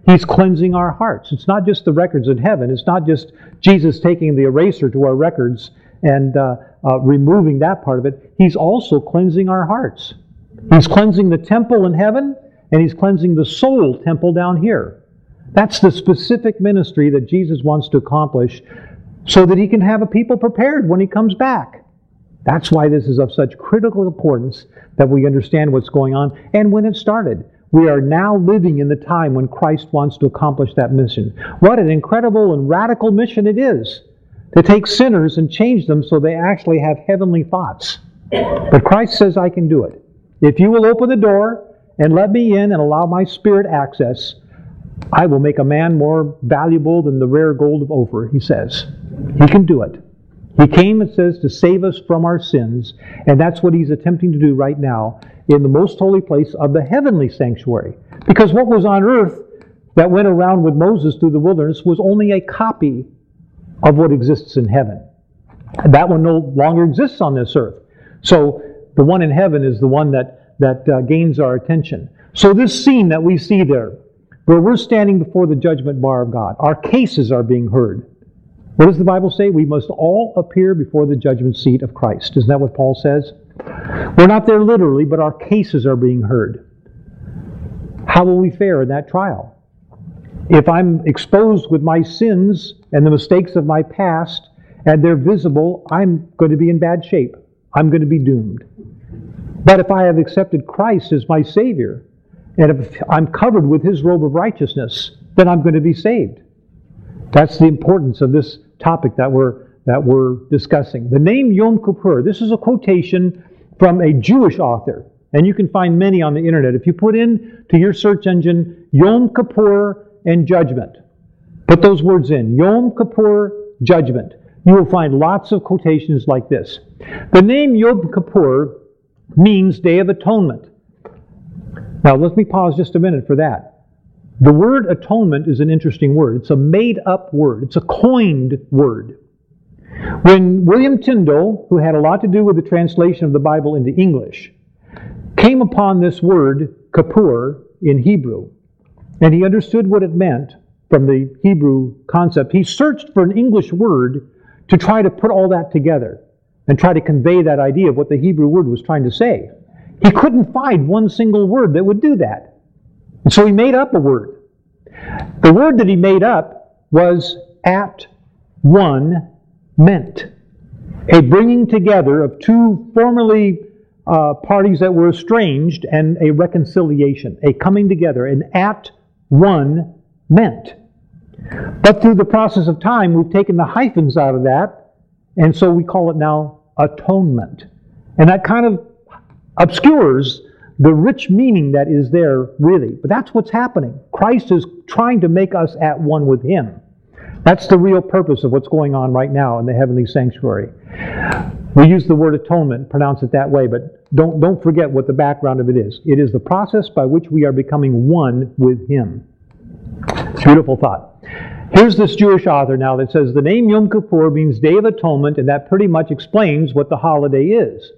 He's cleansing our hearts. It's not just the records in heaven. It's not just Jesus taking the eraser to our records and uh, uh, removing that part of it. He's also cleansing our hearts. He's cleansing the temple in heaven, and He's cleansing the soul temple down here. That's the specific ministry that Jesus wants to accomplish so that He can have a people prepared when He comes back. That's why this is of such critical importance that we understand what's going on and when it started. We are now living in the time when Christ wants to accomplish that mission. What an incredible and radical mission it is to take sinners and change them so they actually have heavenly thoughts. But Christ says, I can do it. If you will open the door and let me in and allow my Spirit access, I will make a man more valuable than the rare gold of Ophir, He says. He can do it. He came, it says, to save us from our sins, and that's what He's attempting to do right now in the most holy place of the heavenly sanctuary. Because what was on earth that went around with Moses through the wilderness was only a copy of what exists in heaven. And that one no longer exists on this earth. So the one in heaven is the one that, that uh, gains our attention. So this scene that we see there, where we're standing before the judgment bar of God, our cases are being heard. What does the Bible say? We must all appear before the judgment seat of Christ. Isn't that what Paul says? We're not there literally, but our cases are being heard. How will we fare in that trial? If I'm exposed with my sins and the mistakes of my past, and they're visible, I'm going to be in bad shape. I'm going to be doomed. But if I have accepted Christ as my Savior, and if I'm covered with His robe of righteousness, then I'm going to be saved. That's the importance of this topic that we're that we're discussing. The name Yom Kippur, this is a quotation from a Jewish author, and you can find many on the internet. If you put in to your search engine Yom Kippur and judgment, put those words in, Yom Kippur, judgment, you will find lots of quotations like this. The name Yom Kippur means Day of Atonement. Now let me pause just a minute for that. The word atonement is an interesting word. It's a made-up word. It's a coined word. When William Tyndale, who had a lot to do with the translation of the Bible into English, came upon this word, Kippur, in Hebrew, and he understood what it meant from the Hebrew concept, he searched for an English word to try to put all that together and try to convey that idea of what the Hebrew word was trying to say. He couldn't find one single word that would do that. And so he made up a word. The word that he made up was at one meant. A bringing together of two formerly uh, parties that were estranged and a reconciliation, a coming together, an at one meant. But through the process of time, we've taken the hyphens out of that, and so we call it now atonement. And that kind of obscures the rich meaning that is there, really. But that's what's happening. Christ is trying to make us at one with Him. That's the real purpose of what's going on right now in the heavenly sanctuary. We use the word atonement, pronounce it that way, but don't, don't forget what the background of it is. It is the process by which we are becoming one with Him. Beautiful thought. Here's this Jewish author now that says the name Yom Kippur means Day of Atonement, and that pretty much explains what the holiday is.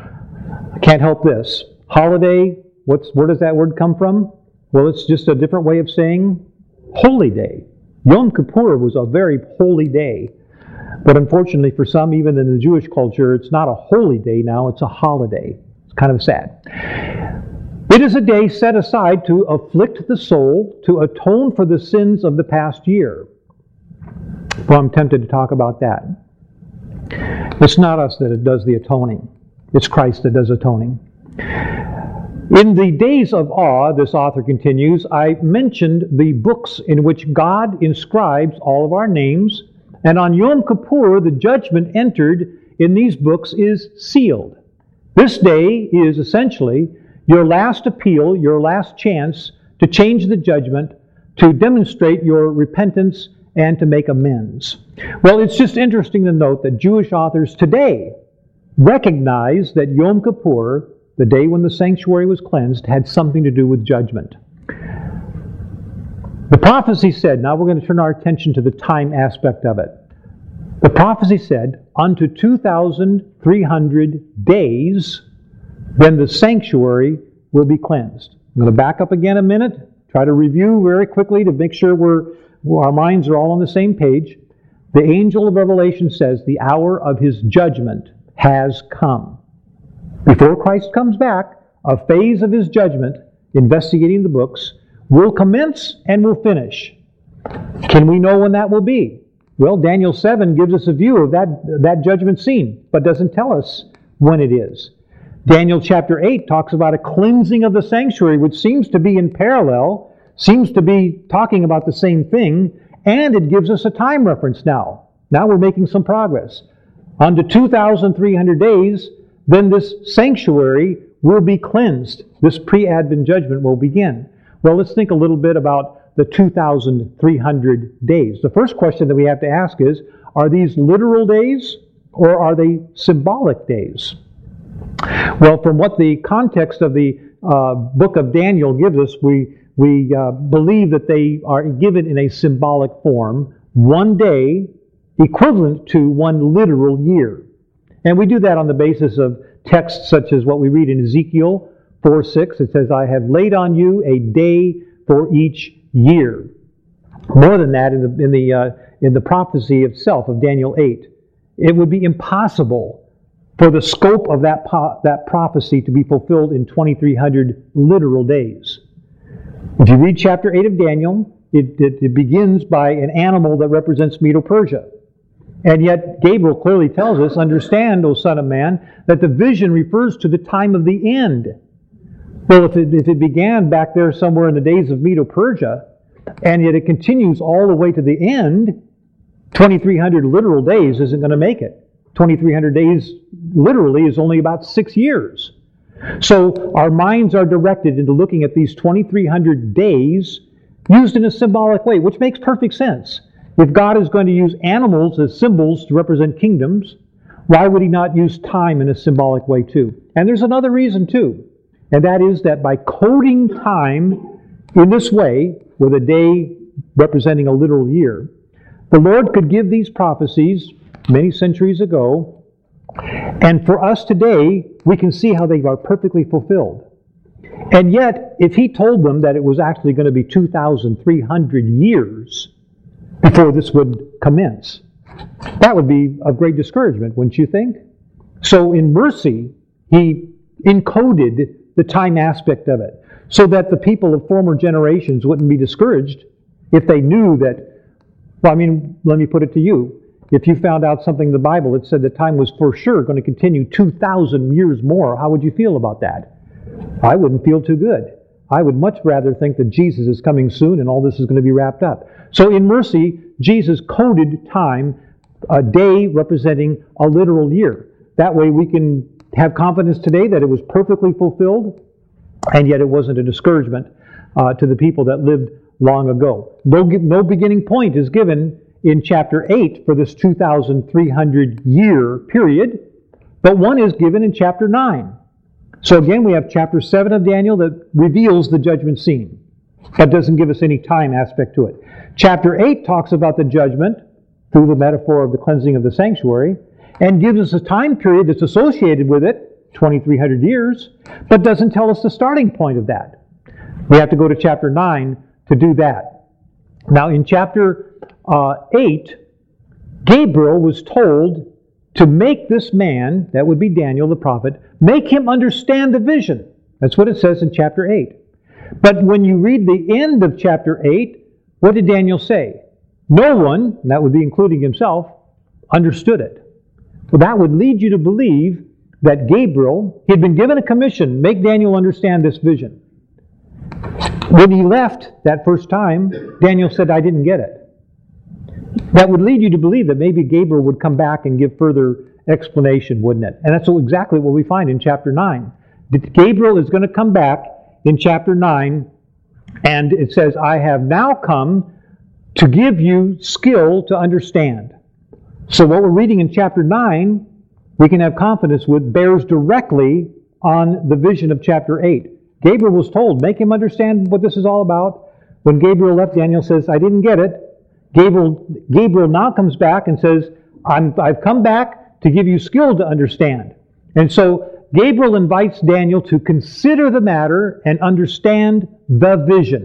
I can't help this. Holiday, what's, where does that word come from? Well, it's just a different way of saying holy day. Yom Kippur was a very holy day. But unfortunately for some, even in the Jewish culture, it's not a holy day now, it's a holiday. It's kind of sad. It is a day set aside to afflict the soul, to atone for the sins of the past year. Well, I'm tempted to talk about that. It's not us that does the atoning. It's Christ that does atoning. In the days of awe, this author continues, I mentioned the books in which God inscribes all of our names, and on Yom Kippur, the judgment entered in these books is sealed. This day is essentially your last appeal, your last chance to change the judgment, to demonstrate your repentance, and to make amends. Well, it's just interesting to note that Jewish authors today recognize that Yom Kippur, the day when the sanctuary was cleansed, had something to do with judgment. The prophecy said, now we're going to turn our attention to the time aspect of it. The prophecy said, unto two thousand three hundred days, then the sanctuary will be cleansed. I'm going to back up again a minute try to review very quickly to make sure we're, our minds are all on the same page. The angel of Revelation says the hour of his judgment has come. Before Christ comes back, a phase of his judgment, investigating the books, will commence and will finish. Can we know when that will be? Well, Daniel seven gives us a view of that, that judgment scene, but doesn't tell us when it is. Daniel chapter eight talks about a cleansing of the sanctuary, which seems to be in parallel, seems to be talking about the same thing, and it gives us a time reference now. Now we're making some progress. On to two thousand three hundred days, then this sanctuary will be cleansed. This pre-Advent judgment will begin. Well, let's think a little bit about the two thousand three hundred days. The first question that we have to ask is, are these literal days or are they symbolic days? Well, from what the context of the uh, book of Daniel gives us, we, we uh, believe that they are given in a symbolic form, one day equivalent to one literal year. And we do that on the basis of texts such as what we read in Ezekiel four six. It says, I have laid on you a day for each year. More than that, in the, in the, uh, in the prophecy itself of Daniel eight, it would be impossible for the scope of that, po- that prophecy to be fulfilled in twenty-three hundred literal days. If you read chapter eight of Daniel, it, it, it begins by an animal that represents Medo-Persia. And yet Gabriel clearly tells us, understand, O Son of Man, that the vision refers to the time of the end. Well, if it, if it began back there somewhere in the days of Medo-Persia, and yet it continues all the way to the end, twenty-three hundred literal days isn't going to make it. twenty-three hundred days literally is only about six years. So our minds are directed into looking at these twenty-three hundred days used in a symbolic way, which makes perfect sense. If God is going to use animals as symbols to represent kingdoms, why would he not use time in a symbolic way too? And there's another reason too, and that is that by coding time in this way, with a day representing a literal year, the Lord could give these prophecies many centuries ago, and for us today, we can see how they are perfectly fulfilled. And yet, if he told them that it was actually going to be two thousand three hundred years before this would commence, that would be of great discouragement, wouldn't you think? So in mercy, he encoded the time aspect of it, so that the people of former generations wouldn't be discouraged if they knew that, well, I mean, let me put it to you. If you found out something in the Bible that said that time was for sure going to continue two thousand years more, how would you feel about that? I wouldn't feel too good. I would much rather think that Jesus is coming soon and all this is going to be wrapped up. So in mercy, Jesus coded time, a day representing a literal year. That way we can have confidence today that it was perfectly fulfilled, and yet it wasn't a discouragement uh, to the people that lived long ago. No, no beginning point is given in chapter eight for this two thousand three hundred year period, but one is given in chapter nine. So again, we have chapter seven of Daniel that reveals the judgment scene, but doesn't give us any time aspect to it. Chapter eight talks about the judgment through the metaphor of the cleansing of the sanctuary, and gives us a time period that's associated with it, twenty-three hundred years, but doesn't tell us the starting point of that. We have to go to chapter nine to do that. Now in chapter uh, eight, Gabriel was told to make this man, that would be Daniel the prophet, make him understand the vision. That's what it says in chapter eight. But when you read the end of chapter eight, what did Daniel say? No one, and that would be including himself, understood it. Well, that would lead you to believe that Gabriel, he had been given a commission, make Daniel understand this vision. When he left that first time, Daniel said, I didn't get it. That would lead you to believe that maybe Gabriel would come back and give further explanation, wouldn't it? And that's exactly what we find in chapter nine. Gabriel is going to come back in chapter nine, and it says, I have now come to give you skill to understand. So what we're reading in chapter nine, we can have confidence with, bears directly on the vision of chapter eight. Gabriel was told, make him understand what this is all about. When Gabriel left, Daniel says, I didn't get it. Gabriel, Gabriel now comes back and says, I'm, I've come back to give you skill to understand. And so Gabriel invites Daniel to consider the matter and understand the vision.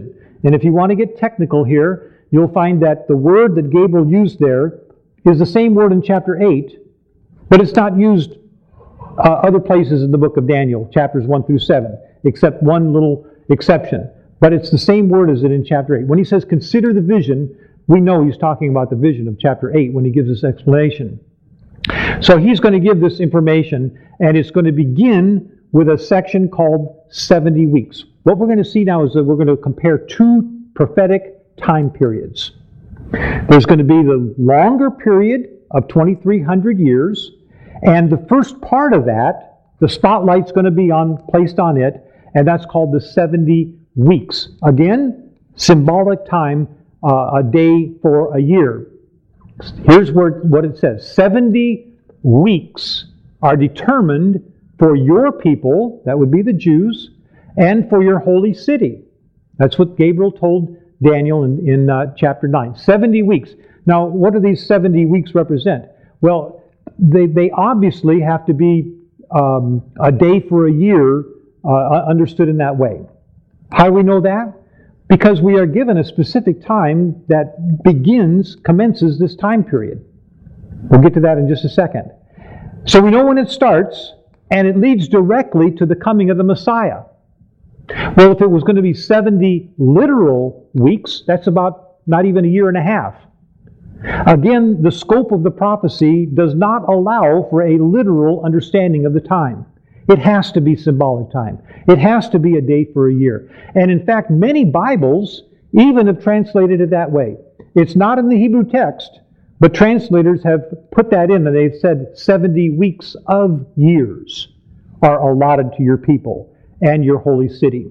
And if you want to get technical here, you'll find that the word that Gabriel used there is the same word in chapter eight, but it's not used uh, other places in the book of Daniel, chapters one through seven, except one little exception. But it's the same word as it in chapter eight. When he says, consider the vision, we know he's talking about the vision of chapter eight when he gives this explanation. So he's going to give this information, and it's going to begin with a section called seventy weeks. What we're going to see now is that we're going to compare two prophetic time periods. There's going to be the longer period of twenty-three hundred years, and the first part of that, the spotlight's going to be on placed on it, and that's called the seventy weeks. Again, symbolic time, uh, a day for a year. Here's where, what it says. seventy weeks are determined for your people, that would be the Jews, and for your holy city. That's what Gabriel told Daniel in, in uh, chapter nine. seventy weeks. Now, what do these seventy weeks represent? Well, they, they obviously have to be um, a day for a year, uh, understood in that way. How do we know that? Because we are given a specific time that begins, commences this time period. We'll get to that in just a second. So we know when it starts, and it leads directly to the coming of the Messiah. Well, if it was going to be seventy literal weeks, that's about not even a year and a half. Again, the scope of the prophecy does not allow for a literal understanding of the time. It has to be symbolic time. It has to be a day for a year. And in fact, many Bibles even have translated it that way. It's not in the Hebrew text, but translators have put that in, and they've said seventy weeks of years are allotted to your people and your holy city.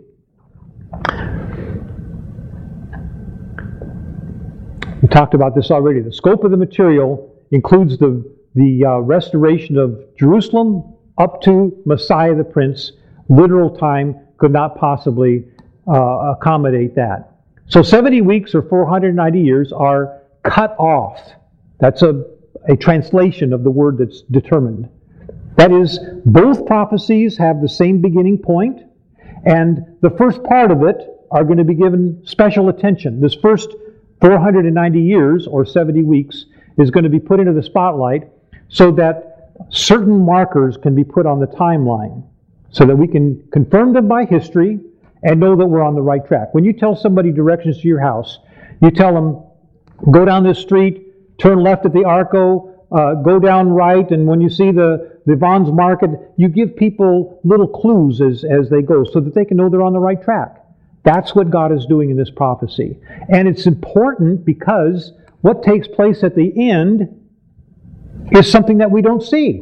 We talked about this already. The scope of the material includes the, the uh, restoration of Jerusalem up to Messiah the Prince. Literal time could not possibly uh, accommodate that. So seventy weeks or four hundred ninety years are cut off. That's a, a translation of the word that's determined. That is, both prophecies have the same beginning point, and the first part of it are going to be given special attention. This first four hundred ninety years, or seventy weeks, is going to be put into the spotlight so that certain markers can be put on the timeline so that we can confirm them by history and know that we're on the right track. When you tell somebody directions to your house, you tell them, go down this street, turn left at the Arco, uh, go down right, and when you see the, the Vaughn's Market, you give people little clues as, as they go so that they can know they're on the right track. That's what God is doing in this prophecy. And it's important because what takes place at the end is something that we don't see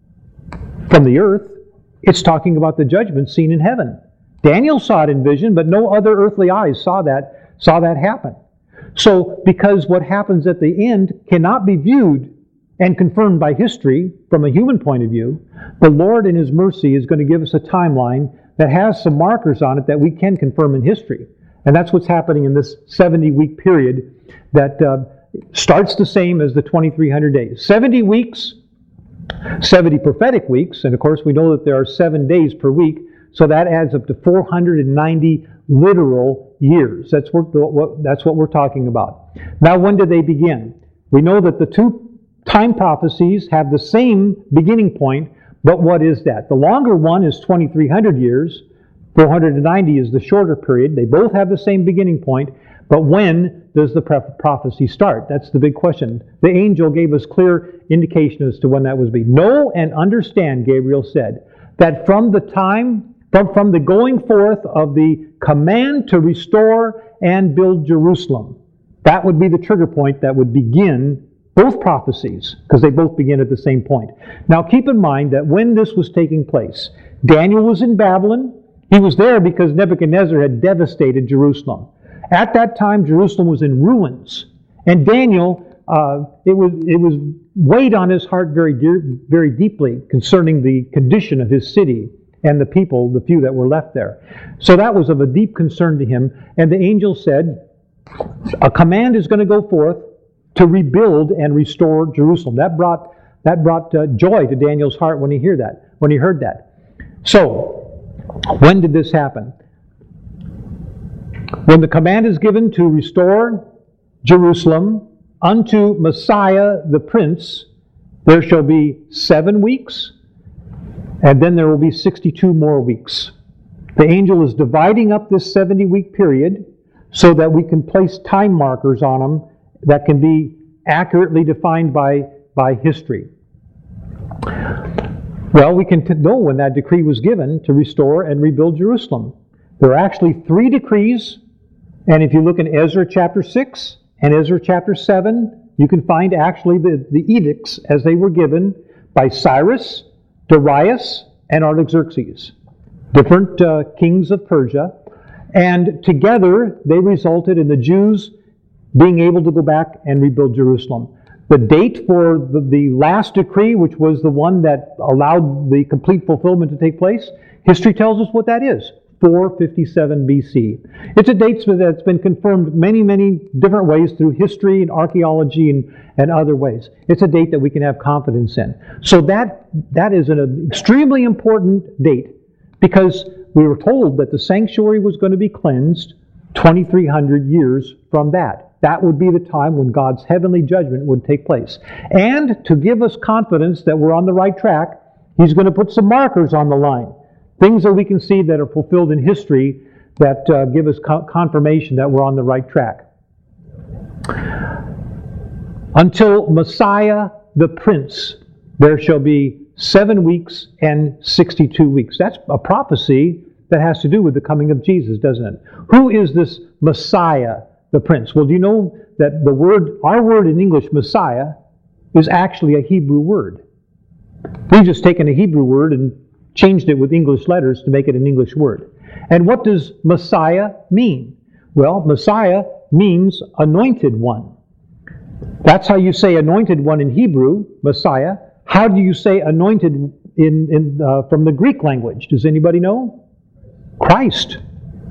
from the earth. It's talking about the judgment seen in heaven. Daniel saw it in vision, but no other earthly eyes saw that, saw that happen. So, because what happens at the end cannot be viewed and confirmed by history from a human point of view, the Lord in His mercy is going to give us a timeline that has some markers on it that we can confirm in history. And that's what's happening in this seventy-week period that uh, starts the same as the twenty-three hundred days. seventy weeks, seventy prophetic weeks, and of course we know that there are seven days per week, so that adds up to four hundred ninety literal years. That's what, what, that's what we're talking about. Now, when do they begin? We know that the two time prophecies have the same beginning point, but what is that? The longer one is twenty-three hundred years, four hundred ninety is the shorter period. They both have the same beginning point, but when does the prophecy start? That's the big question. The angel gave us clear indication as to when that was be. Know and understand, Gabriel said, that from the time, from, from the going forth of the command to restore and build Jerusalem, that would be the trigger point that would begin both prophecies, because they both begin at the same point. Now keep in mind that when this was taking place, Daniel was in Babylon. He was there because Nebuchadnezzar had devastated Jerusalem. At that time, Jerusalem was in ruins. And Daniel, uh, it was it was weighed on his heart very dear, very deeply concerning the condition of his city and the people, the few that were left there. So that was of a deep concern to him. And the angel said, a command is going to go forth to rebuild and restore Jerusalem. That brought that brought uh, joy to Daniel's heart when he heard that. When he heard that. So, when did this happen? When the command is given to restore Jerusalem unto Messiah the Prince, there shall be seven weeks, and then there will be sixty-two more weeks. The angel is dividing up this seventy-week period so that we can place time markers on them that can be accurately defined by, by history. Well, we can t- know when that decree was given to restore and rebuild Jerusalem. There are actually three decrees, and if you look in Ezra chapter six and Ezra chapter seven, you can find actually the, the edicts as they were given by Cyrus, Darius, and Artaxerxes, different uh, kings of Persia, and together they resulted in the Jews being able to go back and rebuild Jerusalem. The date for the, the last decree, which was the one that allowed the complete fulfillment to take place, history tells us what that is, four fifty-seven B C. It's a date that's been confirmed many, many different ways through history and archaeology and, and other ways. It's a date that we can have confidence in. So that that is an extremely important date because we were told that the sanctuary was going to be cleansed twenty-three hundred years from that. That would be the time when God's heavenly judgment would take place. And to give us confidence that we're on the right track, He's going to put some markers on the line. Things that we can see that are fulfilled in history that uh, give us co- confirmation that we're on the right track. Until Messiah the Prince, there shall be seven weeks and sixty-two weeks. That's a prophecy that has to do with the coming of Jesus, doesn't it? Who is this Messiah the Prince? Well, do you know that the word, our word in English, Messiah, is actually a Hebrew word? We've just taken a Hebrew word and changed it with English letters to make it an English word. And what does Messiah mean? Well, Messiah means anointed one. That's how you say anointed one in Hebrew, Messiah. How do you say anointed in, in uh, from the Greek language? Does anybody know? Christ.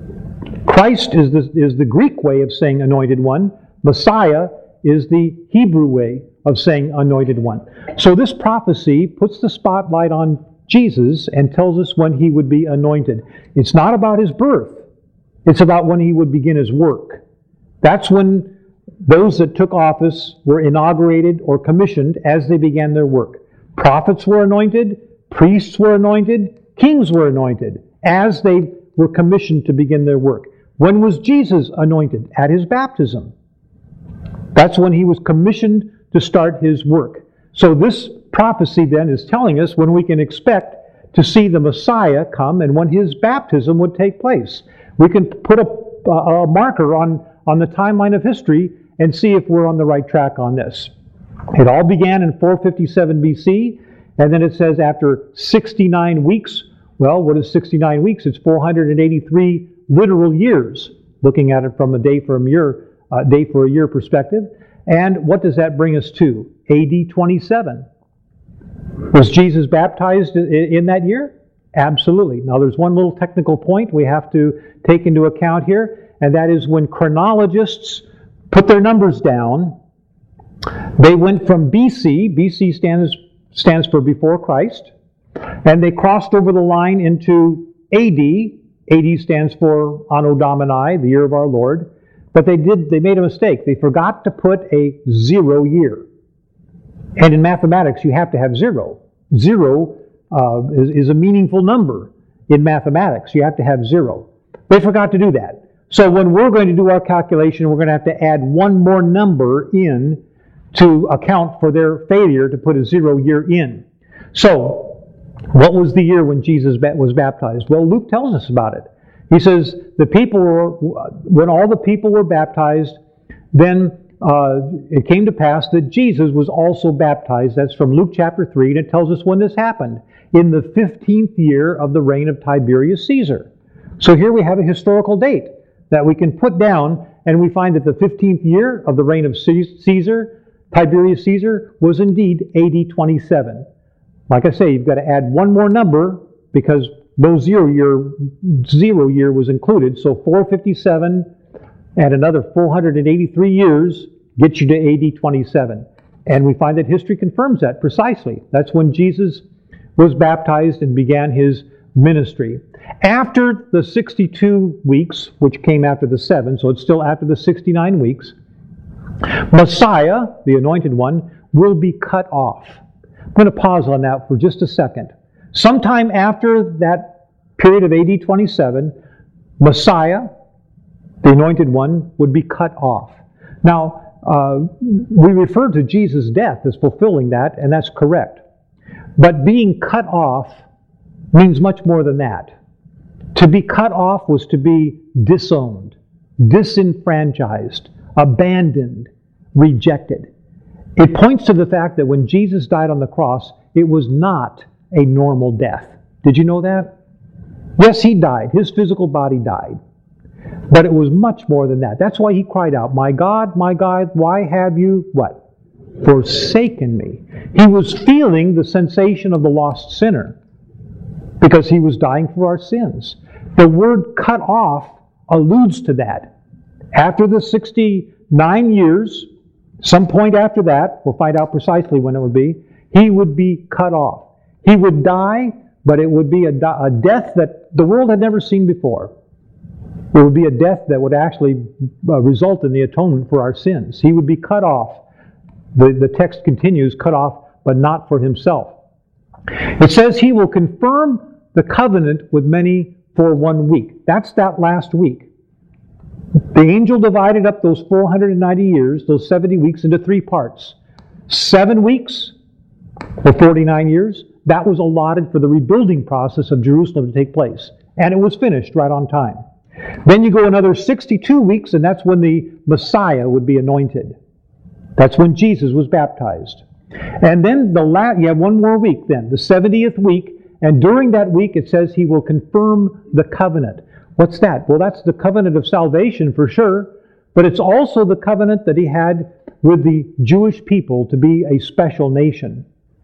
Christ is the, is the Greek way of saying anointed one. Messiah is the Hebrew way of saying anointed one. So this prophecy puts the spotlight on Jesus and tells us when He would be anointed. It's not about His birth. It's about when He would begin His work. That's when those that took office were inaugurated or commissioned as they began their work. Prophets were anointed, priests were anointed, kings were anointed as they were commissioned to begin their work. When was Jesus anointed? At His baptism. That's when He was commissioned to start His work. So this prophecy then is telling us when we can expect to see the Messiah come and when His baptism would take place. We can put a, a marker on, on the timeline of history and see if we're on the right track on this. It all began in four fifty-seven B C, and then it says after sixty-nine weeks, well, what is sixty-nine weeks? It's four hundred eighty-three literal years, looking at it from a day for a year, uh, day for a year perspective. And what does that bring us to? A D twenty-seven. Was Jesus baptized in that year? Absolutely. Now there's one little technical point we have to take into account here, and that is when chronologists put their numbers down, they went from B C, B C stands, stands for before Christ, and they crossed over the line into A D. A D stands for Anno Domini, the year of our Lord. But they did, they made a mistake. They forgot to put a zero year. And in mathematics, you have to have zero. Zero uh, is, is a meaningful number in mathematics. You have to have zero. They forgot to do that. So when we're going to do our calculation, we're going to have to add one more number in to account for their failure to put a zero year in. So, what was the year when Jesus was baptized? Well, Luke tells us about it. He says, the people were, when all the people were baptized, then uh, it came to pass that Jesus was also baptized. That's from Luke chapter three, and it tells us when this happened. In the fifteenth year of the reign of Tiberius Caesar. So here we have a historical date that we can put down, and we find that the fifteenth year of the reign of Caesar, Tiberius Caesar, was indeed A D twenty-seven. Like I say, you've got to add one more number because no zero year, zero year was included. So four fifty-seven and another four hundred eighty-three years gets you to A D twenty-seven. And we find that history confirms that precisely. That's when Jesus was baptized and began His ministry. After the sixty-two weeks, which came after the seven, so it's still after the sixty-nine weeks, Messiah, the Anointed One, will be cut off. I'm going to pause on that for just a second. Sometime after that period of A D twenty-seven, Messiah, the Anointed One, would be cut off. Now, uh, we refer to Jesus' death as fulfilling that, and that's correct. But being cut off means much more than that. To be cut off was to be disowned, disenfranchised, abandoned, rejected. It points to the fact that when Jesus died on the cross, it was not a normal death. Did you know that? Yes, he died. His physical body died. But it was much more than that. That's why he cried out, "My God, my God, why have you," what? "Forsaken me." He was feeling the sensation of the lost sinner because he was dying for our sins. The word "cut off" alludes to that. After the sixty-nine years, some point after that, we'll find out precisely when it would be, he would be cut off. He would die, but it would be a, a death that the world had never seen before. It would be a death that would actually uh, result in the atonement for our sins. He would be cut off. The, the text continues, cut off, but not for himself. It says he will confirm the covenant with many for one week. That's that last week. The angel divided up those four hundred ninety years, those seventy weeks, into three parts. Seven weeks, or forty-nine years, that was allotted for the rebuilding process of Jerusalem to take place. And it was finished right on time. Then you go another sixty-two weeks, and that's when the Messiah would be anointed. That's when Jesus was baptized. And then the la- you have one more week then, the seventieth week, and during that week it says he will confirm the covenant. What's that? Well, that's the covenant of salvation for sure, but it's also the covenant that he had with the Jewish people to be a special nation.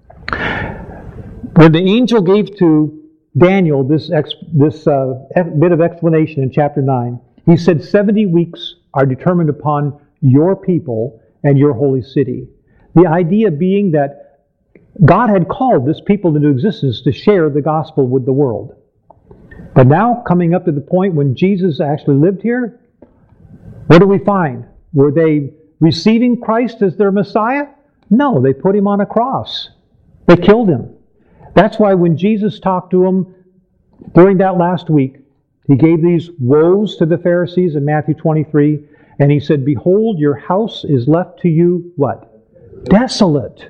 When the angel gave to Daniel this, ex- this uh, bit of explanation in chapter nine, he said seventy weeks are determined upon your people and your holy city. The idea being that God had called this people into existence to share the gospel with the world. But now, coming up to the point when Jesus actually lived here, what do we find? Were they receiving Christ as their Messiah? No, they put him on a cross. They killed him. That's why when Jesus talked to them during that last week, he gave these woes to the Pharisees in Matthew twenty-three, and he said, "Behold, your house is left to you," what? "Desolate."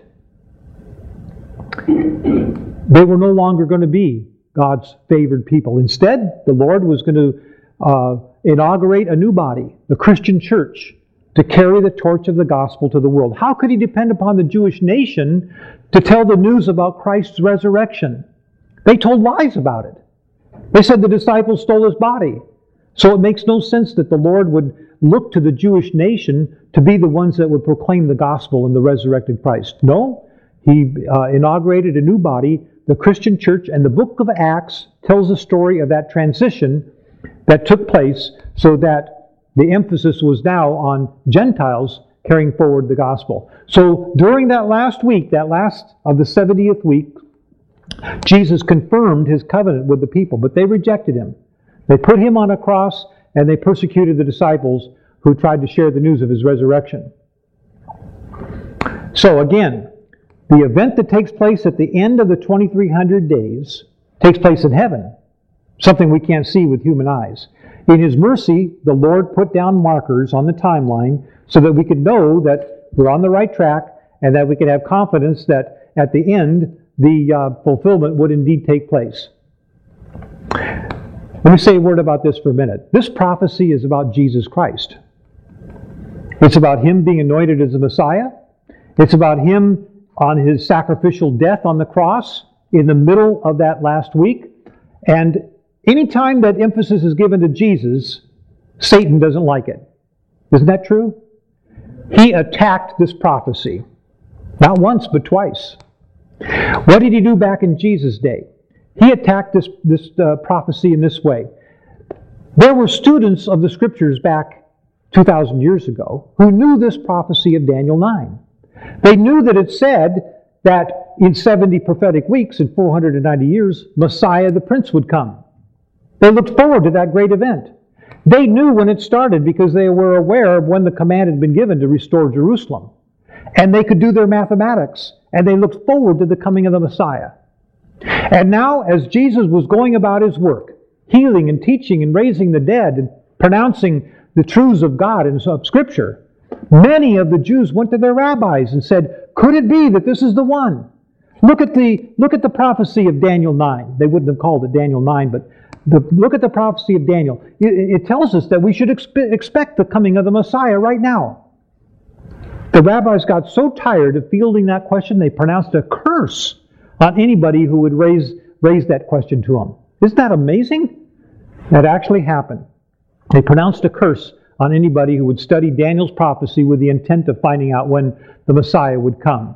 They were no longer going to be God's favored people. Instead, the Lord was going to uh, inaugurate a new body, the Christian church, to carry the torch of the gospel to the world. How could he depend upon the Jewish nation to tell the news about Christ's resurrection? They told lies about it. They said the disciples stole his body. So it makes no sense that the Lord would look to the Jewish nation to be the ones that would proclaim the gospel and the resurrected Christ. No, he uh, inaugurated a new body, the Christian church, and the book of Acts tells the story of that transition that took place so that the emphasis was now on Gentiles carrying forward the gospel. So during that last week, that last of the seventieth week, Jesus confirmed his covenant with the people, but they rejected him. They put him on a cross, and they persecuted the disciples who tried to share the news of his resurrection. So again, the event that takes place at the end of the twenty-three hundred days takes place in heaven, something we can't see with human eyes. In his mercy, the Lord put down markers on the timeline so that we could know that we're on the right track and that we could have confidence that at the end, the uh, fulfillment would indeed take place. Let me say a word about this for a minute. This prophecy is about Jesus Christ. It's about him being anointed as the Messiah. It's about him on his sacrificial death on the cross in the middle of that last week. And anytime that emphasis is given to Jesus, Satan doesn't like it. Isn't that true? He attacked this prophecy. Not once, but twice. What did he do back in Jesus' day? He attacked this, this uh, prophecy in this way. There were students of the Scriptures back two thousand years ago who knew this prophecy of Daniel nine. They knew that it said that in seventy prophetic weeks, in four hundred ninety years, Messiah the Prince would come. They looked forward to that great event. They knew when it started because they were aware of when the command had been given to restore Jerusalem. And they could do their mathematics, and they looked forward to the coming of the Messiah. And now, as Jesus was going about his work, healing and teaching and raising the dead and pronouncing the truths of God and of Scripture, many of the Jews went to their rabbis and said, could it be that this is the one? Look at the, look at the prophecy of Daniel nine. They wouldn't have called it Daniel nine, but the, look at the prophecy of Daniel. It, it tells us that we should expe- expect the coming of the Messiah right now. The rabbis got so tired of fielding that question, they pronounced a curse on anybody who would raise, raise that question to them. Isn't that amazing? That actually happened. They pronounced a curse on anybody who would study Daniel's prophecy with the intent of finding out when the Messiah would come.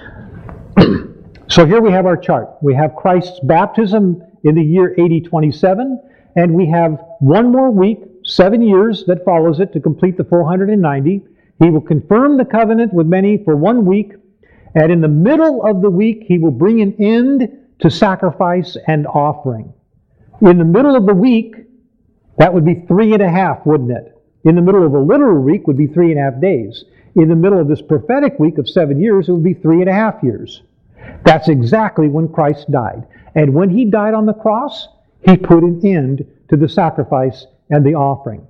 So here we have our chart. We have Christ's baptism in the year A D twenty-seven, and we have one more week, seven years that follows it to complete the four hundred ninety. He will confirm the covenant with many for one week, and in the middle of the week, he will bring an end to sacrifice and offering. In the middle of the week, that would be three and a half, wouldn't it? In the middle of a literal week would be three and a half days. In the middle of this prophetic week of seven years, it would be three and a half years. That's exactly when Christ died. And when he died on the cross, he put an end to the sacrifice and the offering.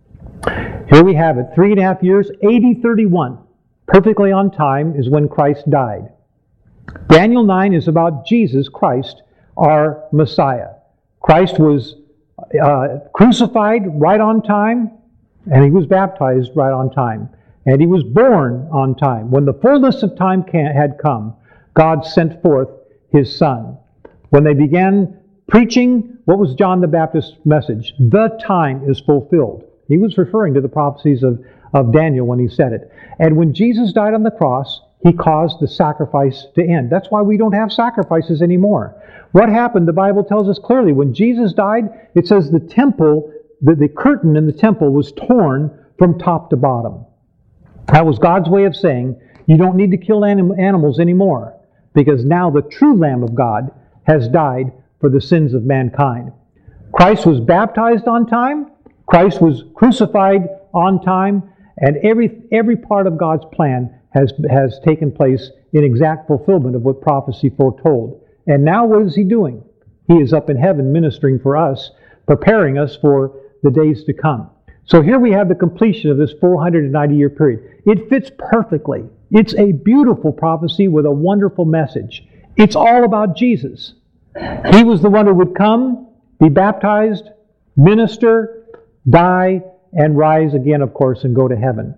Here we have it, three and a half years, A D thirty-one. Perfectly on time is when Christ died. Daniel nine is about Jesus Christ, our Messiah. Christ was uh, crucified right on time, and he was baptized right on time. And he was born on time. When the fullness of time had come, God sent forth his Son. When they began preaching, what was John the Baptist's message? The time is fulfilled. He was referring to the prophecies of, of Daniel when he said it. And when Jesus died on the cross, he caused the sacrifice to end. That's why we don't have sacrifices anymore. What happened, the Bible tells us clearly. When Jesus died, it says the temple, the, the curtain in the temple was torn from top to bottom. That was God's way of saying, you don't need to kill anim- animals anymore, because now the true Lamb of God has died for the sins of mankind. Christ was baptized on time, Christ was crucified on time, and every every part of God's plan has, has taken place in exact fulfillment of what prophecy foretold. And now what is he doing? He is up in heaven ministering for us, preparing us for the days to come. So here we have the completion of this four hundred ninety year period. It fits perfectly. It's a beautiful prophecy with a wonderful message. It's all about Jesus. He was the one who would come, be baptized, minister, die, and rise again, of course, and go to heaven.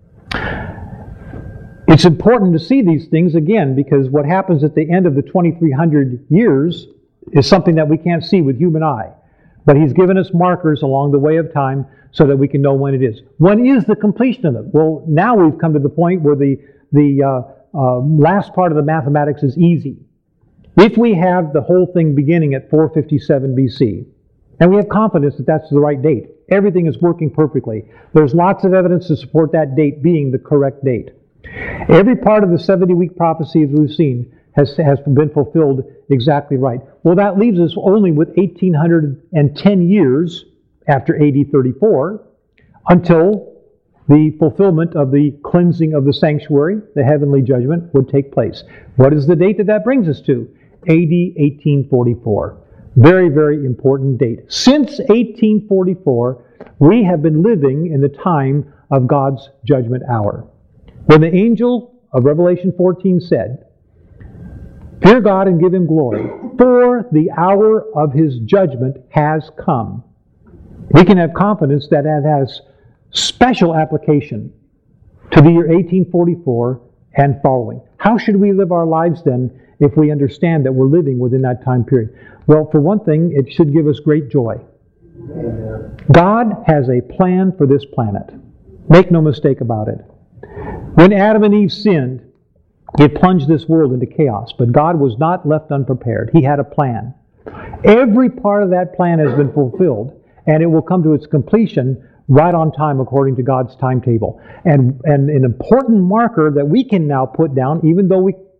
It's important to see these things again, because what happens at the end of the twenty-three hundred years is something that we can't see with human eye. But he's given us markers along the way of time so that we can know when it is. When is the completion of it? Well, now we've come to the point where the, the uh, uh, last part of the mathematics is easy. If we have the whole thing beginning at four fifty-seven B C, and we have confidence that that's the right date, everything is working perfectly. There's lots of evidence to support that date being the correct date. Every part of the seventy-week prophecy, as we've seen, has, has been fulfilled exactly right. Well, that leaves us only with eighteen ten years after A D thirty-four until the fulfillment of the cleansing of the sanctuary, the heavenly judgment, would take place. What is the date that that brings us to? A D eighteen forty-four. Very, very important date. Since eighteen forty-four, we have been living in the time of God's judgment hour. When the angel of Revelation fourteen said, "Fear God and give him glory, for the hour of his judgment has come," we can have confidence that that has special application to the year eighteen forty-four and following. How should we live our lives then if we understand that we're living within that time period? Well, for one thing, it should give us great joy. Amen. God has a plan for this planet. Make no mistake about it. When Adam and Eve sinned, it plunged this world into chaos, but God was not left unprepared. He had a plan. Every part of that plan has been fulfilled, and it will come to its completion right on time according to God's timetable. And, and an important marker that we can now put down, even though we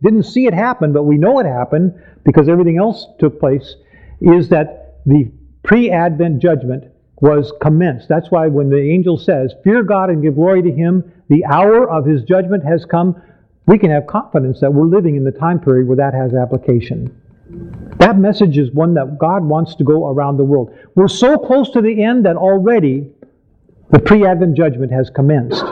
didn't see it happen, but we know it happened because everything else took place, is that the pre-Advent judgment was commenced. That's why when the angel says, fear God and give glory to Him, the hour of His judgment has come, we can have confidence that we're living in the time period where that has application. That message is one that God wants to go around the world. We're so close to the end that already the pre-Advent judgment has commenced.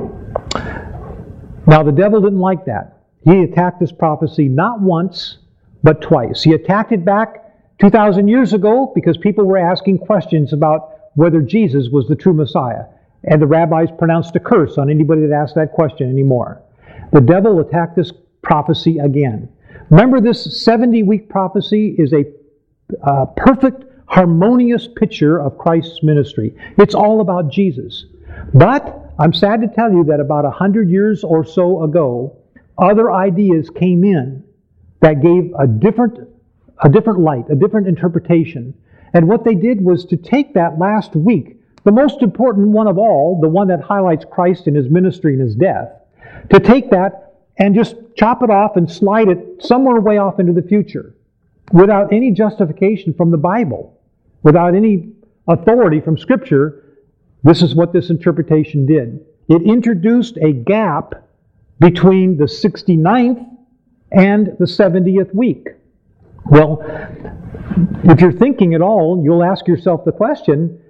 Now, the devil didn't like that. He attacked this prophecy not once, but twice. He attacked it back two thousand years ago because people were asking questions about whether Jesus was the true Messiah. And the rabbis pronounced a curse on anybody that asked that question anymore. The devil attacked this prophecy again. Remember, this seventy-week prophecy is a uh, perfect, harmonious picture of Christ's ministry. It's all about Jesus. But I'm sad to tell you that about one hundred years or so ago, other ideas came in that gave a different, a different light, a different interpretation. And what they did was to take that last week, the most important one of all, the one that highlights Christ and His ministry and His death, to take that and just chop it off and slide it somewhere way off into the future without any justification from the Bible, without any authority from Scripture. This is what this interpretation did. It introduced a gap between the sixty-ninth and the seventieth week. Well, if you're thinking at all, you'll ask yourself the question,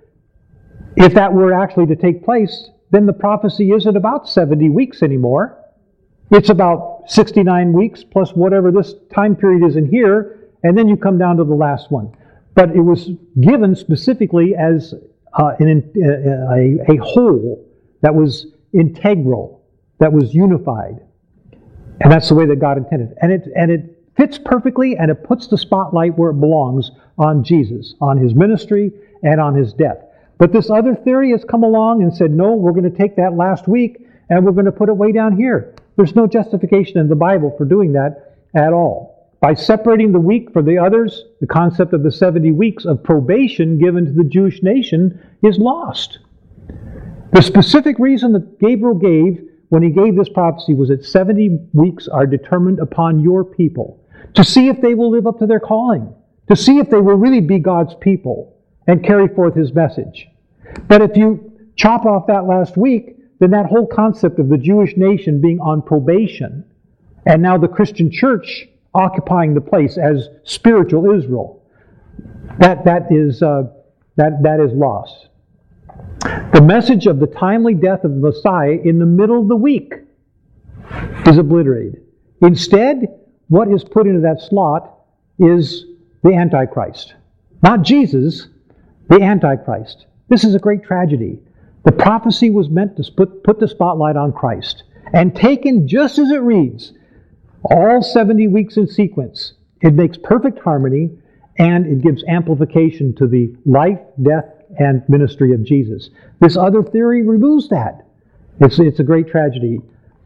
if that were actually to take place, then the prophecy isn't about seventy weeks anymore. It's about sixty-nine weeks plus whatever this time period is in here, and then you come down to the last one. But it was given specifically as uh, an, uh, a, a whole that was integral, that was unified. And that's the way that God intended. And it, and it fits perfectly, and it puts the spotlight where it belongs on Jesus, on His ministry, and on His death. But this other theory has come along and said, no, we're going to take that last week and we're going to put it way down here. There's no justification in the Bible for doing that at all. By separating the week from the others, the concept of the seventy weeks of probation given to the Jewish nation is lost. The specific reason that Gabriel gave when he gave this prophecy was that seventy weeks are determined upon your people to see if they will live up to their calling, to see if they will really be God's people and carry forth His message. But if you chop off that last week, then that whole concept of the Jewish nation being on probation and now the Christian church occupying the place as spiritual Israel, that, that, is, uh, that, that is lost. The message of the timely death of the Messiah in the middle of the week is obliterated. Instead, what is put into that slot is the Antichrist. Not Jesus, the Antichrist. This is a great tragedy. The prophecy was meant to put, put the spotlight on Christ. And taken just as it reads, all seventy weeks in sequence, it makes perfect harmony and it gives amplification to the life, death, and ministry of Jesus. This other theory removes that. It's, it's a great tragedy.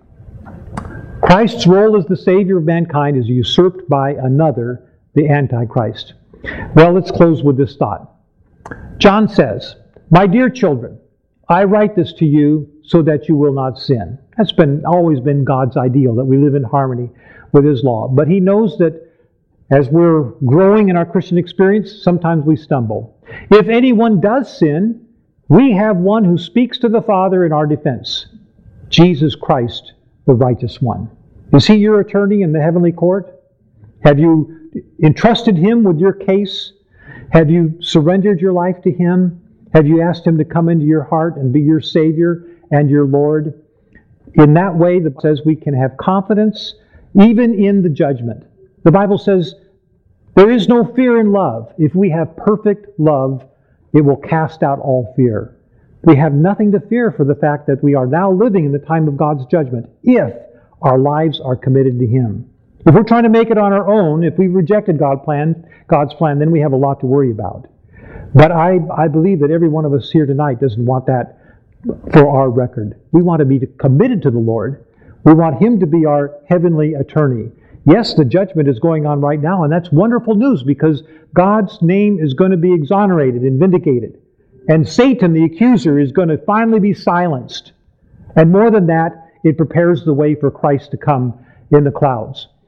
Christ's role as the Savior of mankind is usurped by another, the Antichrist. Well, let's close with this thought. John says, "My dear children, I write this to you so that you will not sin." That's been always been God's ideal, that we live in harmony with His law. But He knows that as we're growing in our Christian experience, sometimes we stumble. If anyone does sin, we have one who speaks to the Father in our defense, Jesus Christ, the righteous one. Is He your attorney in the heavenly court? Have you entrusted Him with your case? Have you surrendered your life to Him? Have you asked Him to come into your heart and be your Savior and your Lord? In that way, it says we can have confidence even in the judgment. The Bible says there is no fear in love. If we have perfect love, it will cast out all fear. We have nothing to fear for the fact that we are now living in the time of God's judgment if our lives are committed to Him. If we're trying to make it on our own, if we've rejected God's plan, God's plan, then we have a lot to worry about. But I, I believe that every one of us here tonight doesn't want that for our record. We want to be committed to the Lord. We want Him to be our heavenly attorney. Yes, the judgment is going on right now, and that's wonderful news because God's name is going to be exonerated and vindicated. And Satan, the accuser, is going to finally be silenced. And more than that, it prepares the way for Christ to come in the clouds.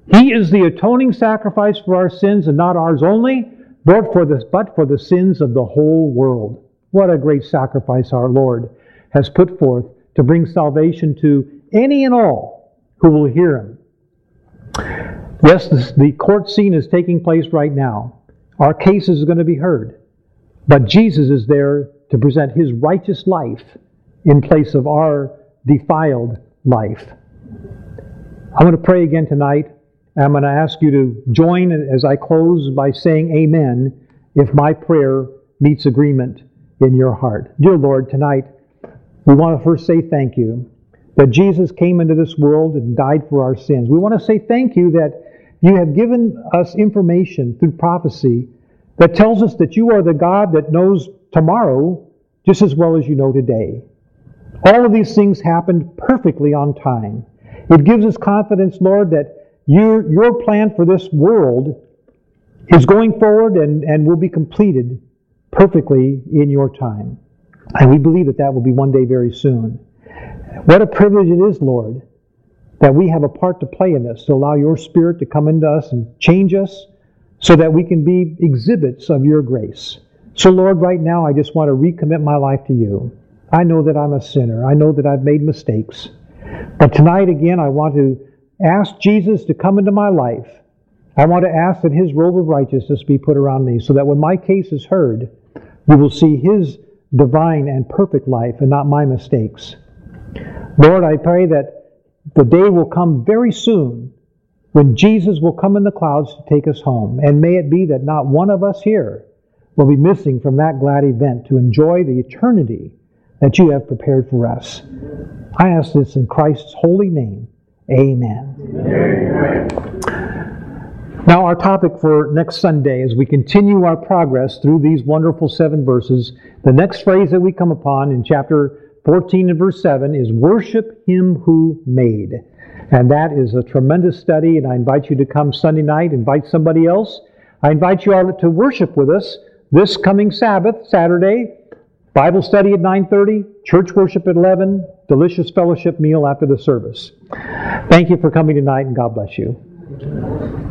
He is the atoning sacrifice for our sins, and not ours only, but for the, but for the sins of the whole world. What a great sacrifice our Lord has put forth to bring salvation to any and all who will hear Him. Yes, the, the court scene is taking place right now. Our case is going to be heard. But Jesus is there to present His righteous life in place of our defiled life. I'm going to pray again tonight. I'm going to ask you to join as I close by saying amen if my prayer meets agreement in your heart. Dear Lord, tonight we want to first say thank you that Jesus came into this world and died for our sins. We want to say thank you that you have given us information through prophecy that tells us that you are the God that knows tomorrow just as well as you know today. All of these things happened perfectly on time. It gives us confidence, Lord, that your, your plan for this world is going forward and, and will be completed perfectly in your time. And we believe that that will be one day very soon. What a privilege it is, Lord, that we have a part to play in this, to allow your Spirit to come into us and change us so that we can be exhibits of your grace. So, Lord, right now I just want to recommit my life to you. I know that I'm a sinner. I know that I've made mistakes. But tonight, again, I want to ask Jesus to come into my life. I want to ask that His robe of righteousness be put around me so that when my case is heard, you will see His divine and perfect life and not my mistakes. Lord, I pray that the day will come very soon when Jesus will come in the clouds to take us home. And may it be that not one of us here will be missing from that glad event to enjoy the eternity that you have prepared for us. I ask this in Christ's holy name. Amen. Amen. Now our topic for next Sunday, as we continue our progress through these wonderful seven verses, the next phrase that we come upon in chapter fourteen and verse seven is worship Him who made. And that is a tremendous study, and I invite you to come Sunday night, invite somebody else. I invite you all to worship with us this coming Sabbath, Saturday, Bible study at nine thirty, church worship at eleven, delicious fellowship meal after the service. Thank you for coming tonight, and God bless you.